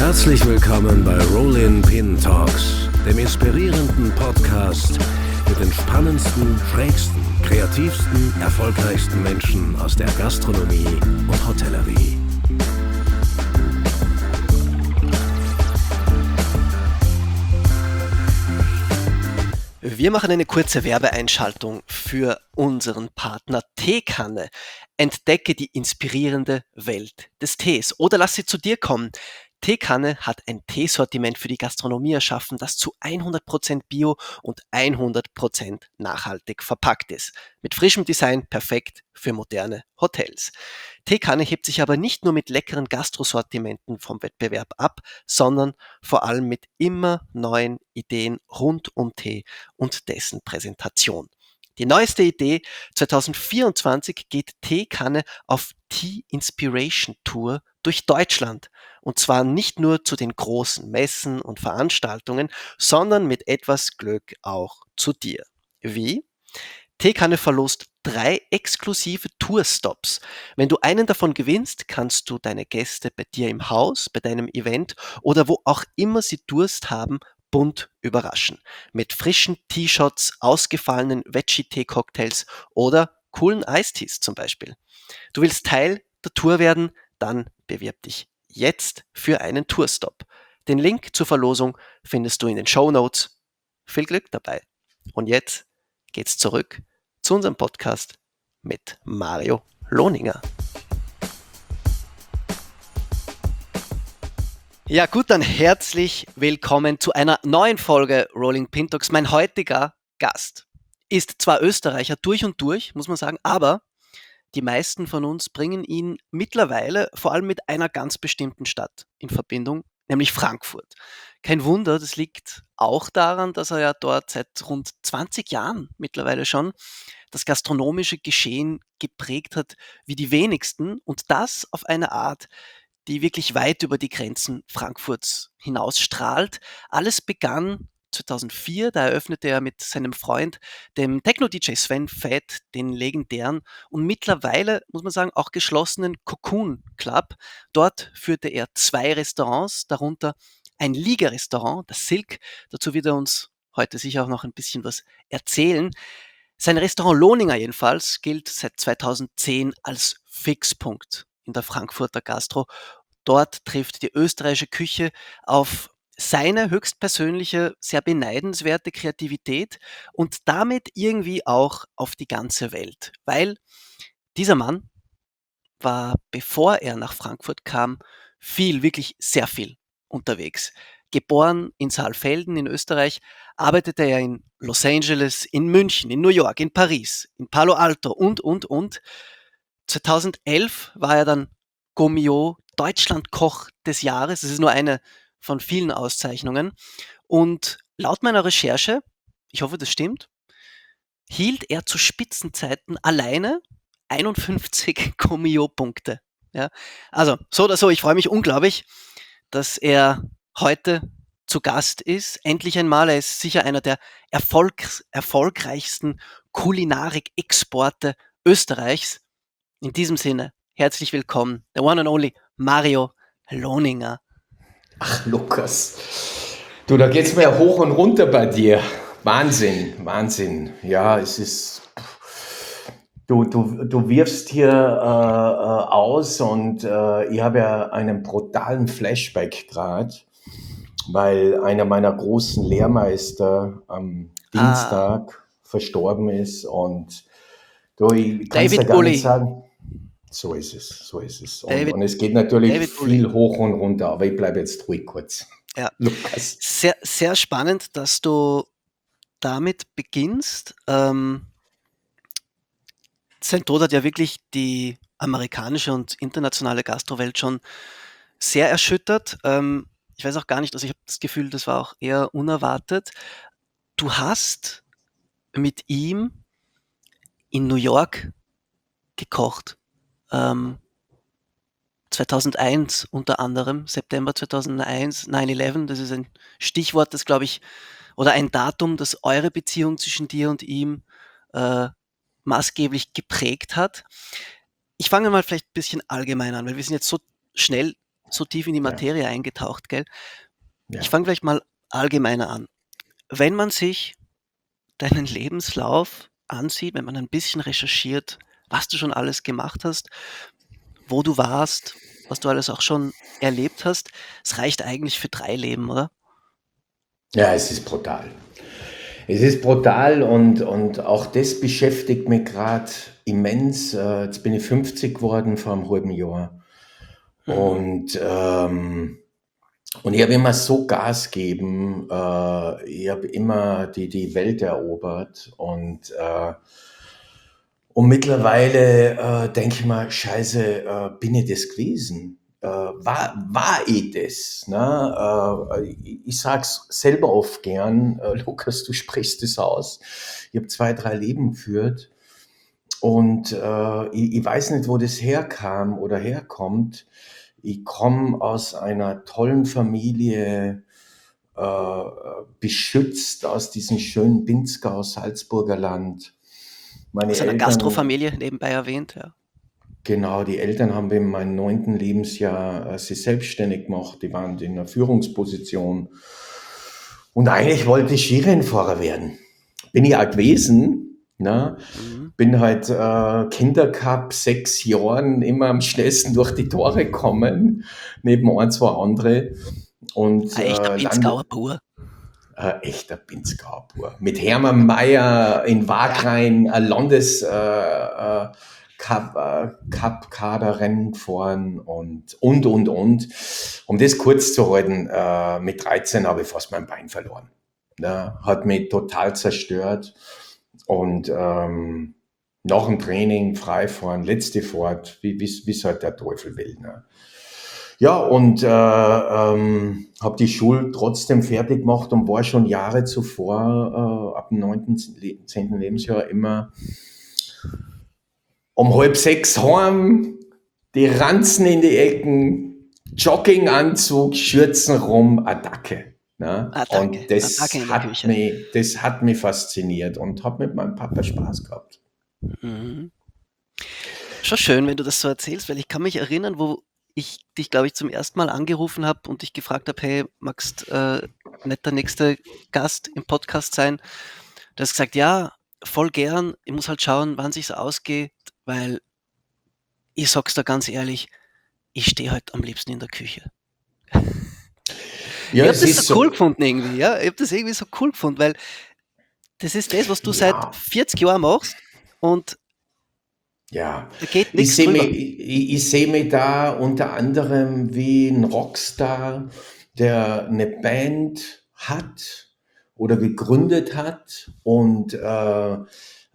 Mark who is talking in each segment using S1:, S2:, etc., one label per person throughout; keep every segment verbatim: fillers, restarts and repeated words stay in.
S1: Herzlich willkommen bei Rollin Pin Talks, dem inspirierenden Podcast mit den spannendsten, schrägsten, kreativsten, erfolgreichsten Menschen aus der Gastronomie und Hotellerie.
S2: Wir machen eine kurze Werbeeinschaltung für unseren Partner Teekanne. Entdecke die inspirierende Welt des Tees oder lass sie zu dir kommen. Teekanne hat ein Teesortiment für die Gastronomie erschaffen, das zu hundert Prozent bio und hundert Prozent nachhaltig verpackt ist. Mit frischem Design perfekt für moderne Hotels. Teekanne hebt sich aber nicht nur mit leckeren Gastrosortimenten vom Wettbewerb ab, sondern vor allem mit immer neuen Ideen rund um Tee und dessen Präsentation. Die neueste Idee zwanzig vierundzwanzig geht Teekanne auf Tea Inspiration Tour durch Deutschland. Und zwar nicht nur zu den großen Messen und Veranstaltungen, sondern mit etwas Glück auch zu dir. Wie? Teekanne verlost drei exklusive Tourstops. Wenn du einen davon gewinnst, kannst du deine Gäste bei dir im Haus, bei deinem Event oder wo auch immer sie Durst haben, bunt überraschen. Mit frischen T-Shots, ausgefallenen Veggie-Tee-Cocktails oder coolen Eistees zum Beispiel. Du willst Teil der Tour werden? Dann bewirb dich jetzt für einen Tourstop. Den Link zur Verlosung findest du in den Shownotes. Viel Glück dabei. Und jetzt geht's zurück zu unserem Podcast mit Mario Lohninger. Ja gut, dann herzlich willkommen zu einer neuen Folge Rolling Pin Talks. Mein heutiger Gast ist zwar Österreicher durch und durch, muss man sagen, aber die meisten von uns bringen ihn mittlerweile vor allem mit einer ganz bestimmten Stadt in Verbindung, nämlich Frankfurt. Kein Wunder, das liegt auch daran, dass er ja dort seit rund zwanzig Jahren mittlerweile schon das gastronomische Geschehen geprägt hat wie die wenigsten und das auf eine Art, die wirklich weit über die Grenzen Frankfurts hinausstrahlt. Alles begann zweitausendvier, da eröffnete er mit seinem Freund, dem Techno-D J Sven Väth, den legendären und mittlerweile, muss man sagen, auch geschlossenen Cocoon Club. Dort führte er zwei Restaurants, darunter ein Liga-Restaurant, das Silk. Dazu wird er uns heute sicher auch noch ein bisschen was erzählen. Sein Restaurant Lohninger jedenfalls gilt seit zweitausendzehn als Fixpunkt in der Frankfurter Gastro. Dort trifft die österreichische Küche auf seine höchstpersönliche, sehr beneidenswerte Kreativität und damit irgendwie auch auf die ganze Welt. Weil dieser Mann war, bevor er nach Frankfurt kam, viel, wirklich sehr viel unterwegs. Geboren in Saalfelden in Österreich, arbeitete er in Los Angeles, in München, in New York, in Paris, in Palo Alto und, und, und. zweitausendelf war er dann Gomio Deutschlandkoch des Jahres. Das ist nur eine von vielen Auszeichnungen. Und laut meiner Recherche, ich hoffe, das stimmt, hielt er zu Spitzenzeiten alleine einundfünfzig Gomio-Punkte. Ja, also so oder so, ich freue mich unglaublich, dass er heute zu Gast ist. Endlich einmal, er ist sicher einer der Erfolgs- erfolgreichsten Kulinarik-Exporte Österreichs. In diesem Sinne, herzlich willkommen, the one and only Mario Lohninger.
S3: Ach, Lukas, du, da geht's mir hoch und runter bei dir. Wahnsinn, Wahnsinn. Ja, es ist, du, du, du wirfst hier äh, äh, aus und äh, ich habe ja einen brutalen Flashback gerade, weil einer meiner großen Lehrmeister am Dienstag ah. verstorben ist und du, ich kann es dir gar nicht sagen. So ist es, so ist es. Und, David, und es geht natürlich David viel Uli. hoch und runter, aber ich bleibe jetzt ruhig kurz.
S2: Ja, Lukas. Sehr, sehr spannend, dass du damit beginnst. Ähm, sein Tod hat ja wirklich die amerikanische und internationale Gastrowelt schon sehr erschüttert. Ähm, ich weiß auch gar nicht, also ich habe das Gefühl, das war auch eher unerwartet. Du hast mit ihm in New York gekocht. Ähm, zweitausendeins unter anderem, September zweitausendeins, nine eleven, das ist ein Stichwort, das glaube ich, oder ein Datum, das eure Beziehung zwischen dir und ihm äh, maßgeblich geprägt hat. Ich fange mal vielleicht ein bisschen allgemein an, weil wir sind jetzt so schnell so tief in die
S3: Ja.
S2: Materie eingetaucht, gell?
S3: Ja.
S2: Ich fange vielleicht mal allgemeiner an. Wenn man sich deinen Lebenslauf ansieht, wenn man ein bisschen recherchiert, was du schon alles gemacht hast, wo du warst, was du alles auch schon erlebt hast, es reicht eigentlich für drei Leben, oder?
S3: Ja, es ist brutal. Es ist brutal und, und auch das beschäftigt mich gerade immens. Äh, Jetzt bin ich fünfzig geworden vor einem halben Jahr.
S2: Mhm.
S3: Und, ähm, und ich habe immer so Gas gegeben. Äh, ich habe immer die, die Welt erobert. Und, äh, und mittlerweile äh, denke ich mal, scheiße, äh, bin ich das gewesen? Äh, war, war ich das? Ne? Äh, ich, ich sag's selber oft gern, äh, Lukas, du sprichst es aus. Ich habe zwei, drei Leben geführt und äh, ich, ich weiß nicht, wo das herkam oder herkommt. Ich komme aus einer tollen Familie, äh, beschützt aus diesem schönen Pinzgau, Salzburger Land. Meine
S2: Aus einer
S3: Eltern,
S2: Gastrofamilie nebenbei erwähnt, ja.
S3: genau, die Eltern haben in meinem neunten Lebensjahr äh, sich selbstständig gemacht. Die waren in einer Führungsposition. Und eigentlich wollte ich Skirennfahrer werden. Bin ich auch gewesen. Ne?
S2: Mhm.
S3: Bin halt äh, Kindercup, sechs Jahren immer am schnellsten durch die Tore gekommen, neben ein, zwei andere. Und
S2: Ein echter
S3: äh,
S2: Pinzgauer
S3: land,
S2: pur.
S3: äh, echter Pinzgauer pur. Mit Hermann Mayer in Wagrain, ein Landes äh, äh, Cup, äh, Cup-Kader-Rennen gefahren und, und, und, und. Um das kurz zu halten, äh, mit dreizehn habe ich fast mein Bein verloren. Ne? Hat mich total zerstört. Und ähm, nach dem Training Freifahren, letzte Fahrt, wie es halt der Teufel will. Ne? Ja, und äh, ähm, habe die Schule trotzdem fertig gemacht und war schon Jahre zuvor, äh, ab dem neunten, zehnten Lebensjahr immer um halb sechs heim, die Ranzen in die Ecken, Jogginganzug, Schürzen rum, Attacke. Ne?
S2: Attacke,
S3: Und das
S2: Attacke in der
S3: hat,
S2: Küche.
S3: mich, das hat mich fasziniert und habe mit meinem Papa Spaß gehabt.
S2: Mhm. Schon schön, wenn du das so erzählst, weil ich kann mich erinnern, wo ich dich, glaube ich, zum ersten Mal angerufen habe und dich gefragt habe, hey, magst äh, nicht der nächste Gast im Podcast sein? Du hast gesagt, ja, voll gern. Ich muss halt schauen, wann sich's ausgeht, weil ich sag's da ganz ehrlich, ich stehe halt am liebsten in der Küche.
S3: Ja,
S2: Ich habe
S3: es
S2: das
S3: ist
S2: so cool
S3: so.
S2: gefunden irgendwie, ja. Ich habe das irgendwie so cool gefunden, weil das ist das, was du seit
S3: Ja,
S2: vierzig Jahren machst und
S3: ja.
S2: da geht
S3: Ich
S2: nichts
S3: sehe
S2: drüber.
S3: mich, ich, ich seh mich da unter anderem wie ein Rockstar, der eine Band hat oder gegründet hat. Und äh, äh,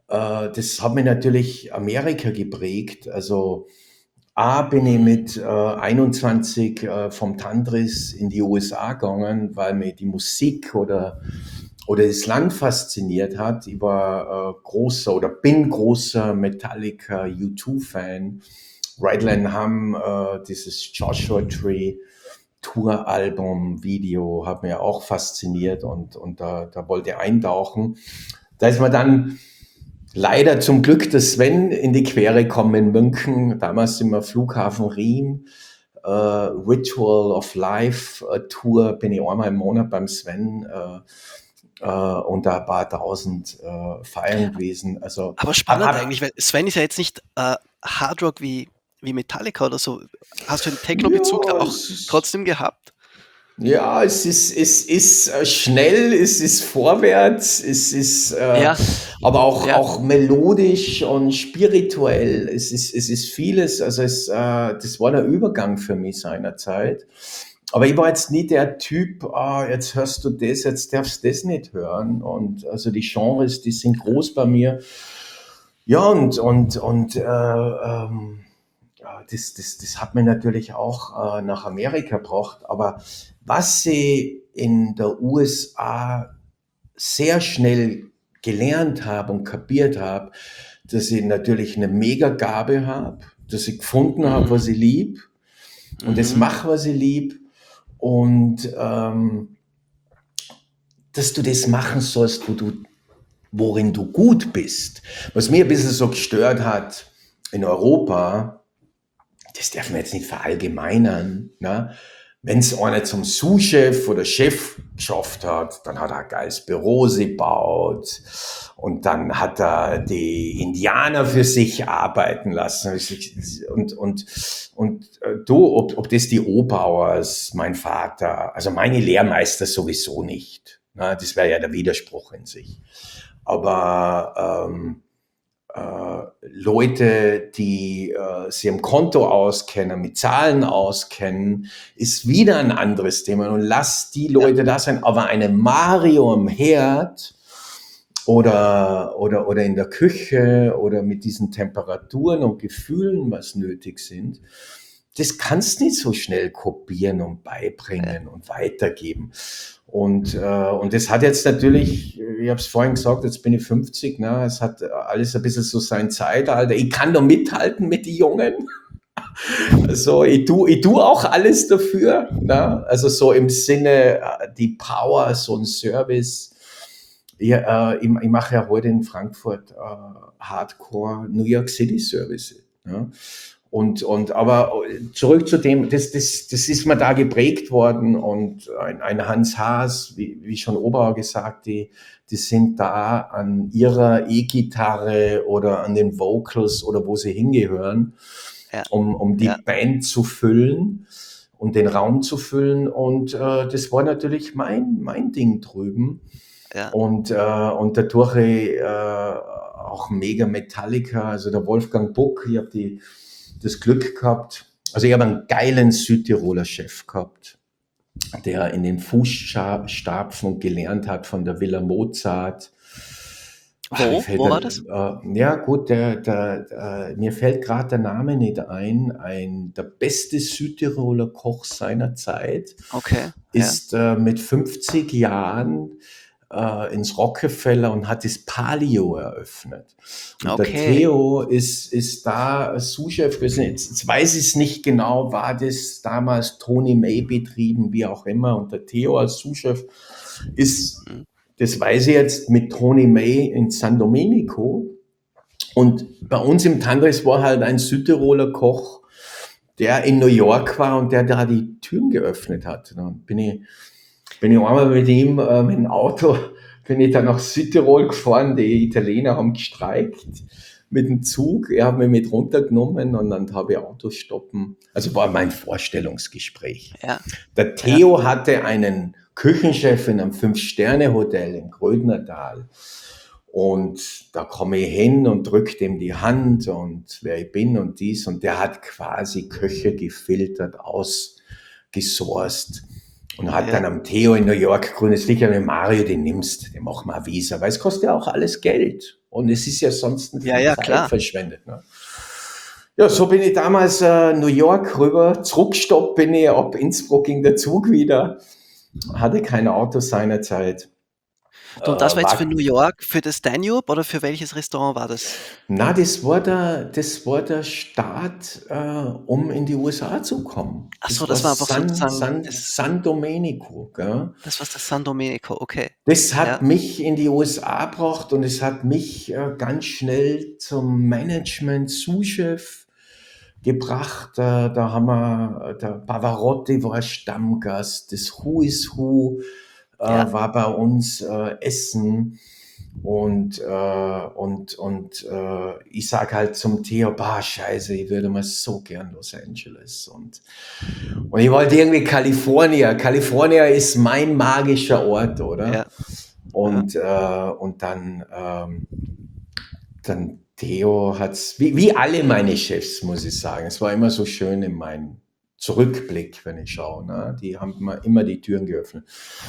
S3: das hat mich natürlich Amerika geprägt. Also A, bin ich mit äh, einundzwanzig äh, vom Tantris in die U S A gegangen, weil mir die Musik oder, oder das Land fasziniert hat. Ich war äh, großer oder bin großer Metallica U zwei Fan. Ride Hum, äh, dieses Joshua Tree Tour-Album, Video, hat mir auch fasziniert und, und da, da wollte ich eintauchen. Da ist man dann leider zum Glück der Sven in die Quere gekommen in München. Damals sind wir Flughafen Riem, äh, Ritual of Life äh, Tour, bin ich einmal im Monat beim Sven äh, äh, und da ein paar tausend äh, feiern gewesen. Also,
S2: Aber
S3: hab,
S2: spannend
S3: hab,
S2: eigentlich, weil Sven ist ja jetzt nicht äh, Hardrock wie, wie Metallica oder so. Hast du den Techno-Bezug da
S3: ja,
S2: auch
S3: es ist,
S2: trotzdem gehabt?
S3: ja, es ist, es ist äh, schnell, es ist vorwärts, es ist äh,
S2: Ja,
S3: aber auch,
S2: ja.
S3: auch melodisch und spirituell. Es ist, es ist vieles, also es, äh, das war der Übergang für mich seinerzeit. Aber ich war jetzt nie der Typ, ah, jetzt hörst du das, jetzt darfst du das nicht hören. Und also die Genres, die sind groß bei mir. Ja, und, und, und äh, ähm, ja, das, das, das hat mir natürlich auch äh, nach Amerika gebracht. Aber was sie in der U S A sehr schnell gelernt habe und kapiert habe, dass ich natürlich eine Mega-Gabe habe, dass ich gefunden habe,
S2: Mhm.
S3: was ich lieb und das
S2: Mhm.
S3: mache, was ich lieb und ähm, dass du das machen sollst, wo du, worin du gut bist. Was mir ein bisschen so gestört hat in Europa, das darf man jetzt nicht verallgemeinern, ne? Wenn es einer zum Sous-Chef oder Chef geschafft hat, dann hat er ein geiles Büro gebaut und dann hat er die Indianer für sich arbeiten lassen. Und, und, und du, ob, ob das die Obauers, mein Vater, also meine Lehrmeister sowieso nicht. Ne? Das wäre ja der Widerspruch in sich. Aber ähm, äh, Leute, die äh, sich im Konto auskennen, mit Zahlen auskennen, ist wieder ein anderes Thema. Und lass die Leute ja. da sein. Aber eine Mario am Herd oder, oder, oder in der Küche oder mit diesen Temperaturen und Gefühlen, was nötig sind, das kannst du nicht so schnell kopieren und beibringen ja. und weitergeben. Und, äh, und das hat jetzt natürlich, ich habe es vorhin gesagt, jetzt bin ich fünfzig, ne, es hat alles ein bisschen so sein Zeitalter. Ich kann doch mithalten mit den Jungen. Also ich tue ich tu auch alles dafür. Ne? Also so im Sinne, die Power, so ein Service. Ich, äh, ich, ich mache ja heute in Frankfurt äh, Hardcore New York City Service. Ne? Und, und, aber zurück zu dem, das, das, das ist mir da geprägt worden und ein, ein Hans Haas, wie, wie schon Oberauer gesagt, die, die sind da an ihrer E-Gitarre oder an den Vocals oder wo sie hingehören, ja. um, um die ja. Band zu füllen und den Raum zu füllen und äh, das war natürlich mein, mein Ding drüben. Ja. Und, äh, und dadurch äh, auch mega Metallica, also der Wolfgang Buck, ich habe die das Glück gehabt, also ich habe einen geilen Südtiroler Chef gehabt, der in den Fußstapfen gelernt hat von der Villa Mozart.
S2: Wo, Wo war das?
S3: Äh, ja gut, der, der, der, mir fällt gerade der Name nicht ein, ein der beste Südtiroler Koch seiner Zeit,
S2: okay,
S3: ist
S2: ja.
S3: äh, mit fünfzig Jahren äh, ins Rockefeller und hat das Palio eröffnet. Und
S2: okay.
S3: der Theo ist, ist da Sous-Chef gewesen. Jetzt, jetzt weiß ich es nicht genau, war das damals Tony May betrieben, wie auch immer. Und der Theo als Sous-Chef ist, das weiß ich jetzt, mit Tony May in San Domenico. Und bei uns im Tandres war halt ein Südtiroler Koch, der in New York war und der da die Türen geöffnet hat. Dann bin ich Bin ich einmal mit ihm äh, mit dem Auto, bin ich dann nach Südtirol gefahren, die Italiener haben gestreikt mit dem Zug, er hat mich mit runtergenommen und dann habe ich Autos stoppen. Also war mein Vorstellungsgespräch.
S2: Ja.
S3: Der Theo ja. hatte einen Küchenchef in einem Fünf-Sterne-Hotel in Grödnertal. Und da komme ich hin und drücke ihm die Hand und wer ich bin und dies. Und der hat quasi Köche gefiltert, ausgesourced. Und hat ja. dann am Theo in New York grünes Licht, wenn Mario den nimmst, den machen wir ein Visa, weil es kostet ja auch alles Geld. Und es ist ja sonst ein
S2: ja, ja,
S3: Zeit
S2: klar.
S3: verschwendet. Ne? Ja, so bin ich damals äh, New York rüber, zurückgestoppt bin ich, ab Innsbruck ging der Zug wieder, hatte kein Auto seinerzeit.
S2: Du, und das war jetzt für New York, für das Danube oder für welches Restaurant war das?
S3: Na, das war der, das war der Start, äh, um in die U S A zu kommen.
S2: Ach so, das, das war einfach
S3: San,
S2: sozusagen
S3: San,
S2: das,
S3: San Domenico. Gell?
S2: Das war das San Domenico, okay.
S3: Das hat
S2: ja.
S3: mich in die U S A gebracht und es hat mich äh, ganz schnell zum Management-Sous-Chef gebracht. Äh, da haben wir, der Pavarotti war Stammgast, das Who is Who Ja. war bei uns äh, Essen und, äh, und, und äh, ich sage halt zum Theo, bah, scheiße, ich würde mal so gern Los Angeles und, und ich wollte irgendwie Kalifornien. Kalifornien ist mein magischer Ort, oder?
S2: Ja.
S3: Und, ja. Äh, und dann, ähm, dann Theo hat's, wie, wie alle meine Chefs, muss ich sagen, es war immer so schön in meinem Zurückblick, wenn ich schaue, ne? Die haben mir immer die Türen geöffnet.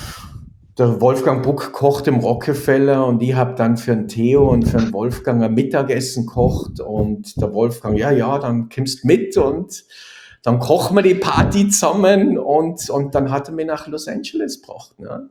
S3: Der Wolfgang Buck kocht im Rockefeller und ich habe dann für den Theo und für den Wolfgang ein Mittagessen gekocht und der Wolfgang, ja, ja, dann kommst mit und dann kochen wir die Party zusammen und, und dann hat er mich nach Los Angeles gebracht. Ne?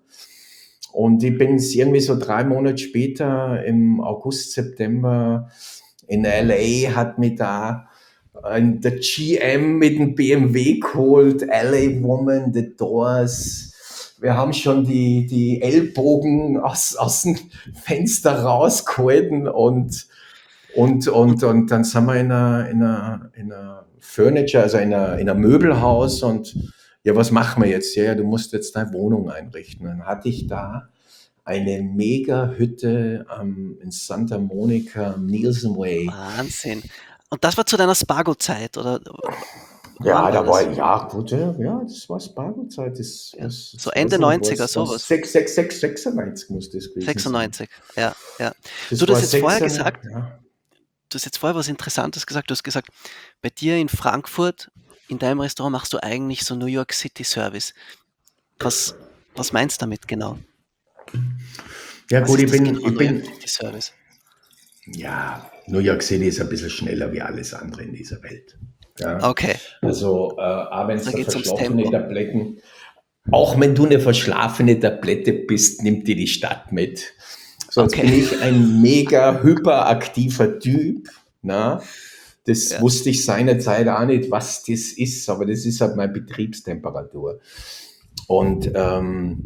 S3: Und ich bin irgendwie so drei Monate später im August, September in L A, hat mich da der G M mit dem B M W geholt, L A Woman, The Doors. Wir haben schon die, die Ellbogen aus, aus dem Fenster rausgehalten und, und, und, und dann sind wir in einer, in einer, in einer Furniture, also in einem in einer Möbelhaus und ja, was machen wir jetzt? Ja, ja, du musst jetzt deine Wohnung einrichten. Dann hatte ich da eine Mega-Hütte ähm, in Santa Monica am Nielsen Way.
S2: Wahnsinn. Und das war zu deiner Spargo-Zeit, oder wann
S3: Ja,
S2: war
S3: da war
S2: das?
S3: ja gut, ja, ja, das war Spargo-Zeit. Das,
S2: Ja.
S3: was,
S2: So
S3: jetzt
S2: Ende
S3: weiß ich nicht,
S2: neunziger,
S3: was, was
S2: sowas.
S3: sechs, sechs, sechs, sechsundneunzig muss das gewesen sein.
S2: sechsundneunzig, ja, ja.
S3: Das
S2: Du, du
S3: war
S2: hast jetzt vorher
S3: sechs,
S2: gesagt,
S3: ja.
S2: du hast jetzt vorher was Interessantes gesagt. Du hast gesagt, bei dir in Frankfurt, in deinem Restaurant machst du eigentlich so New York City Service. Was, was meinst du damit genau?
S3: Ja
S2: Was
S3: gut,
S2: ist
S3: ich
S2: das
S3: bin,
S2: genau,
S3: ich
S2: New York
S3: bin,
S2: City Service?
S3: ja, New York City ist ein bisschen schneller wie alles andere in dieser Welt. Ja,
S2: Okay,
S3: also, äh, auch wenn es
S2: da
S3: da
S2: geht es ums
S3: verschlafene
S2: Tempo.
S3: Tabletten, auch wenn du eine verschlafene Tablette bist, nimmt dir die Stadt mit. So, jetzt bin
S2: Okay,
S3: ich ein mega hyperaktiver Typ. Na? Das
S2: ja.
S3: wusste ich seinerzeit auch nicht, was das ist, aber das ist halt meine Betriebstemperatur. Und ähm,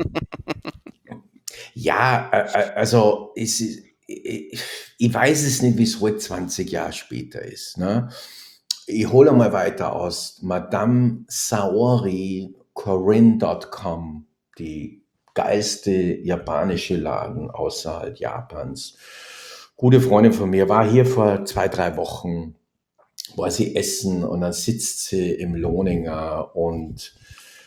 S3: ja, äh, äh, also es ist, ich, ich weiß es nicht, wie es heute zwanzig Jahre später ist. Ne? Ich hole mal weiter aus. Madame Saori Corinne Punkt com, die geilste japanische Laden außerhalb Japans. Gute Freundin von mir war hier vor zwei, drei Wochen, war sie essen und dann sitzt sie im Lohninger und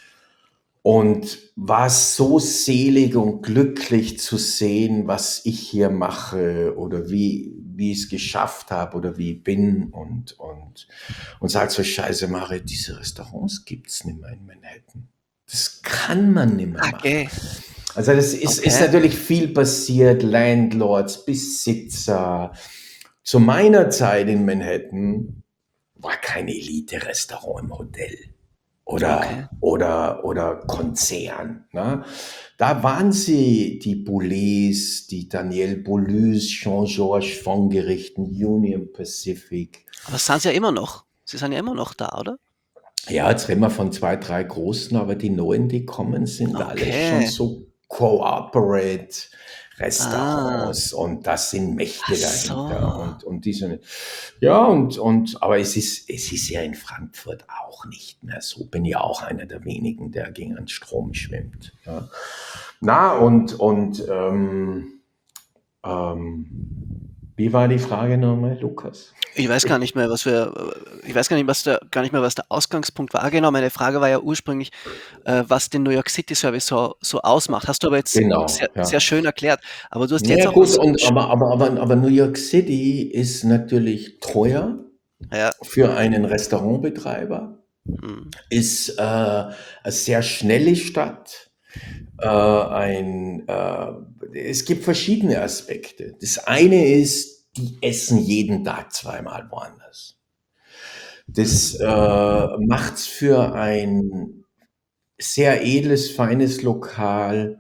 S3: und war so selig und glücklich zu sehen, was ich hier mache oder wie, wie ich es geschafft habe oder wie ich bin und, und, und sagt so, Scheiße, Mare, diese Restaurants gibt's nicht mehr in Manhattan. Das kann man nicht mehr machen.
S2: Okay,
S3: Also das ist, ist
S2: okay.
S3: natürlich viel passiert, Landlords, Besitzer. Zu meiner Zeit in Manhattan war kein Elite-Restaurant im Hotel oder,
S2: Okay.
S3: oder, oder Konzern. Ne? Da waren sie die Boulez, die Daniel Boulez, Jean-Georges von Gerichten, Union Pacific.
S2: Aber sind sie ja immer noch. Sie sind ja immer noch da, oder?
S3: Ja, jetzt reden wir von zwei, drei großen, aber die neuen, die kommen, sind alle schon
S2: Okay.
S3: so Corporate
S2: Ah,
S3: Restaurants und das sind Mächte
S2: ach
S3: dahinter
S2: so.
S3: und, und diese, ja, und, und, aber es ist, es ist ja in Frankfurt auch nicht mehr so. Bin ja auch einer der wenigen, der gegen den Strom schwimmt. Ja. Na, und, und, ähm, ähm, wie war die Frage nochmal, Lukas?
S2: Ich weiß gar nicht mehr, was wir, ich weiß gar nicht, was der, gar nicht mehr, was der Ausgangspunkt war. Genau, meine Frage war ja ursprünglich, äh, was den New York City Service so, so ausmacht. Hast du aber jetzt
S3: Genau,
S2: sehr,
S3: ja.
S2: sehr schön erklärt. Aber du hast jetzt
S3: Ja
S2: auch
S3: gut,
S2: was.
S3: und,
S2: sch-
S3: aber, aber, aber, aber New York City ist natürlich teuer
S2: Ja,
S3: für einen Restaurantbetreiber,
S2: hm,
S3: ist äh, eine sehr schnelle Stadt. Äh, ein, äh, es gibt verschiedene Aspekte. Das eine ist, die essen jeden Tag zweimal woanders. Das äh, macht es für ein sehr edles, feines Lokal,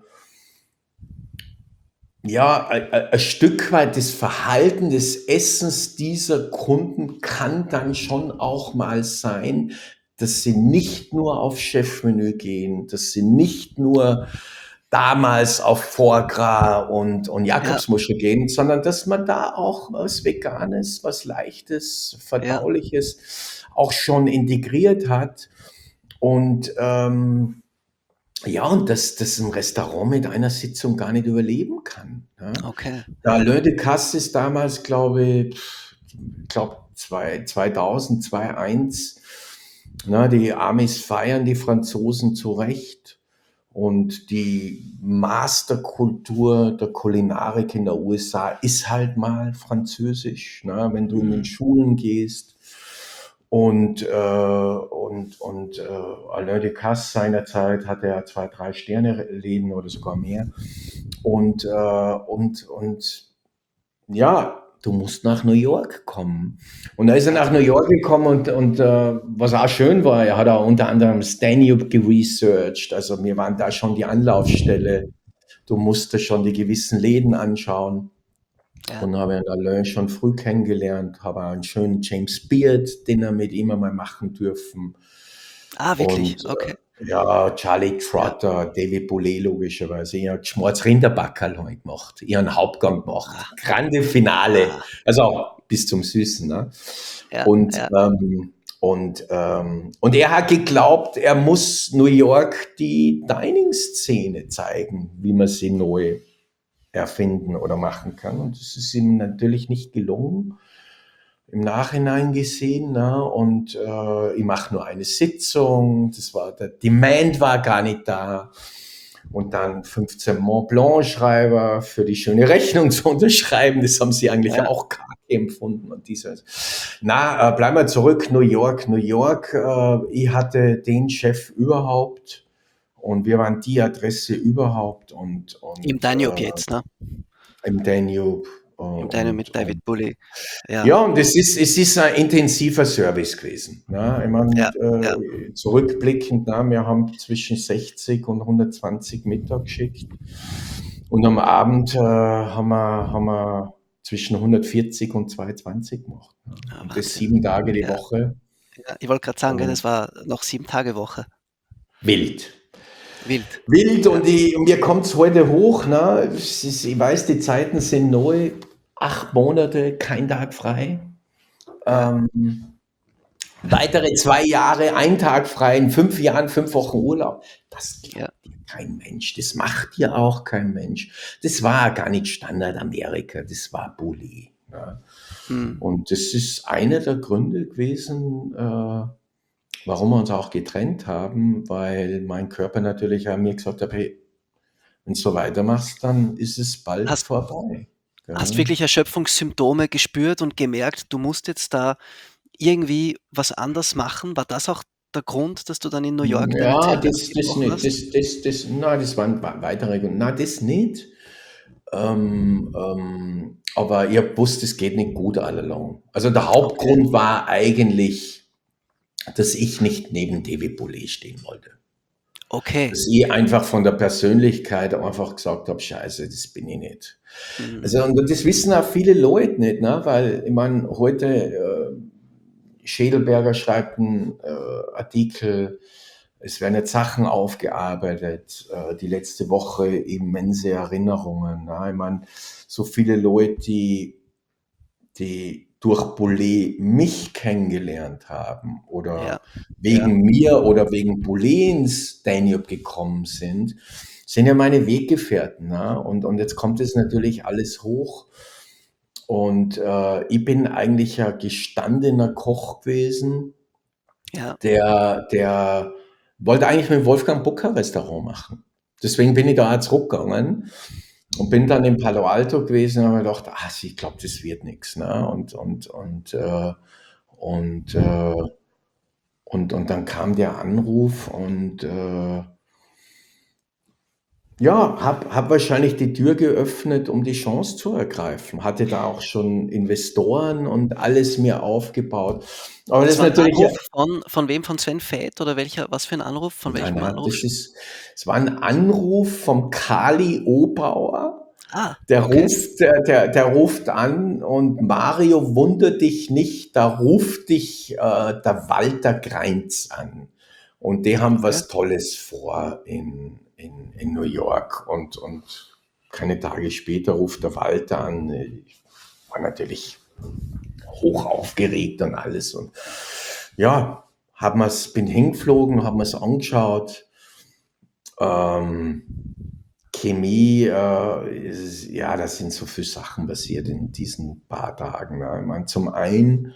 S3: ja, ein, ein ein Stück weit das Verhalten des Essens dieser Kunden kann dann schon auch mal sein, dass sie nicht nur auf Chefmenü gehen, dass sie nicht nur damals auf Foie Gras und, und
S2: ja,
S3: Jakobsmuschel gehen, sondern dass man da auch was Veganes, was Leichtes,
S2: ja,
S3: Verdauliches auch schon integriert hat. Und ähm, ja, und dass das ein Restaurant mit einer Sitzung gar nicht überleben kann. Ja.
S2: okay.
S3: Der Alain de Casse ist damals, glaube ich, ich glaube zweitausend, zweitausendeins, na, die Amis feiern die Franzosen zu Recht und die Masterkultur der Kulinarik in der U S A ist halt mal französisch, na, wenn du in den
S2: Hm,
S3: Schulen gehst. Und, äh, und, und äh, Alain de Casse seinerzeit hatte ja zwei, drei Sterne-Läden oder sogar mehr. Und, äh, und, und ja, du musst nach New York kommen. Und da ist er nach New York gekommen und, und äh, was auch schön war, er hat auch unter anderem Stanhope geresearched. Also wir waren da schon die Anlaufstelle. Du musstest schon die gewissen Läden anschauen.
S2: ja.
S3: Und habe ihn Alain schon früh kennengelernt, habe einen schönen James Beard Dinner mit ihm einmal machen dürfen.
S2: Ah, wirklich?
S3: Und
S2: Okay.
S3: äh, ja, Charlie
S2: Ja,
S3: Trotter, David Boulez logischerweise. Ich habe Schmorz Rinderbackerl heute gemacht, ihren Hauptgang gemacht.
S2: ah,
S3: Grande Finale,
S2: ah,
S3: also auch bis zum Süßen. Ne?
S2: ja,
S3: Und,
S2: ja,
S3: ähm, Und, ähm, und er hat geglaubt, er muss New York die Dining-Szene zeigen, wie man sie neu erfinden oder machen kann. Und das ist ihm natürlich nicht gelungen, im Nachhinein gesehen. Ne? Und äh, ich mache nur eine Sitzung, das war, der Demand war gar nicht da. Und dann fünfzehn Mont Blanc-Schreiber für die schöne Rechnung zu unterschreiben, das haben sie eigentlich
S2: Ja.
S3: auch kacke empfunden. Und dieses. Na, äh, bleiben wir zurück, New York, New York. Äh, ich hatte den Chef überhaupt und wir waren die Adresse überhaupt. Und, und,
S2: Im Danube
S3: äh,
S2: jetzt, ne?
S3: Im Danube. Äh,
S2: Im Danube
S3: und,
S2: mit David
S3: und,
S2: Bully. Ja,
S3: ja, und es ist, es ist ein intensiver Service gewesen. Ne? Ich meine,
S2: ja, ja.
S3: äh, zurückblickend, na, wir haben zwischen sechzig und hundertzwanzig Mittag geschickt. Und am Abend äh, haben, wir, haben wir zwischen hundertvierzig und zweihundertzwanzig gemacht. Ne?
S2: Ah,
S3: Und das
S2: Wahnsinn.
S3: sieben Tage die
S2: Ja.
S3: Woche.
S2: Ja, ich wollte gerade sagen, gell,
S3: Und
S2: das war noch sieben Tage Woche.
S3: wild.
S2: Wild.
S3: Wild
S2: Ja.
S3: und, ich, und mir kommt es heute hoch. Ne? Es ist, ich weiß, die Zeiten sind neu. Acht Monate, kein Tag frei.
S2: Ja.
S3: Ähm, weitere zwei Jahre, ein Tag frei, in fünf Jahren, fünf Wochen Urlaub. Das glaubt
S2: Ja.
S3: dir kein Mensch. Das macht dir auch kein Mensch. Das war gar nicht Standard Amerika, das war Bully. Ja.
S2: Hm.
S3: Und das ist einer der Gründe gewesen, äh, warum wir uns auch getrennt haben, weil mein Körper natürlich an mir gesagt hat, hey, wenn du so weitermachst, dann ist es bald
S2: Hast,
S3: vorbei.
S2: hast
S3: Ja.
S2: wirklich Erschöpfungssymptome gespürt und gemerkt, du musst jetzt da irgendwie was anders machen? War das auch der Grund, dass du dann in New York deine
S3: Ja,
S2: Zelte
S3: das, das
S2: abgebrochen
S3: nicht.
S2: hast?
S3: Das, das, das, nein, das waren wa- weitere Gründe. Nein, das nicht. Ähm, ähm, aber ich hab gewusst, es geht nicht gut all along. Also der
S2: Okay.
S3: Hauptgrund war eigentlich, dass ich nicht neben David Boulay stehen wollte.
S2: Okay.
S3: Dass ich einfach von der Persönlichkeit einfach gesagt habe, scheiße, das bin ich nicht.
S2: Hm.
S3: Also und das wissen auch viele Leute nicht, ne? Weil ich meine, heute äh, Schädelberger schreibt einen äh, Artikel, es werden jetzt Sachen aufgearbeitet, äh, die letzte Woche immense Erinnerungen. Ne? Ich meine, so viele Leute, die, die durch Boulay mich kennengelernt haben oder
S2: Ja. Ja.
S3: wegen mir oder wegen Boulay ins Danube gekommen sind, sind ja meine Weggefährten. Ne? Und, und jetzt kommt es natürlich alles hoch. Und äh, ich bin eigentlich ein gestandener Koch gewesen,
S2: Ja.
S3: der, der wollte eigentlich mit Wolfgang Bucker Restaurant machen. Deswegen bin ich da auch zurückgegangen und bin dann in Palo Alto gewesen und habe mir gedacht, ach, ich glaube, das wird nichts. Ne? Und, und, und, äh, und, äh, und, und dann kam der Anruf und äh, ja, habe hab wahrscheinlich die Tür geöffnet, um die Chance zu ergreifen. Hatte da auch schon Investoren und alles mir aufgebaut. Aber das
S2: Das
S3: ist
S2: war ein
S3: natürlich,
S2: Anruf von, von wem? Von Sven Feth oder welcher? Was für ein Anruf? Von
S3: nein,
S2: welchem
S3: nein,
S2: Anruf?
S3: das ist, es war ein Anruf vom Kali Obauer.
S2: Ah,
S3: Der
S2: okay.
S3: ruft, der, der, der ruft an und Mario, wunder dich nicht, da ruft dich äh, der Walter Greintz an. Und die haben
S2: Okay.
S3: was Tolles vor in, in, in New York. Und, und keine Tage später ruft der Walter an. Ich war natürlich hoch aufgeregt und alles. Und ja, hab mir's, bin hingeflogen, habe mir's angeschaut. Ähm, Chemie, äh, ist, ja, da sind so viele Sachen passiert in diesen paar Tagen. Ne? Ich meine, zum einen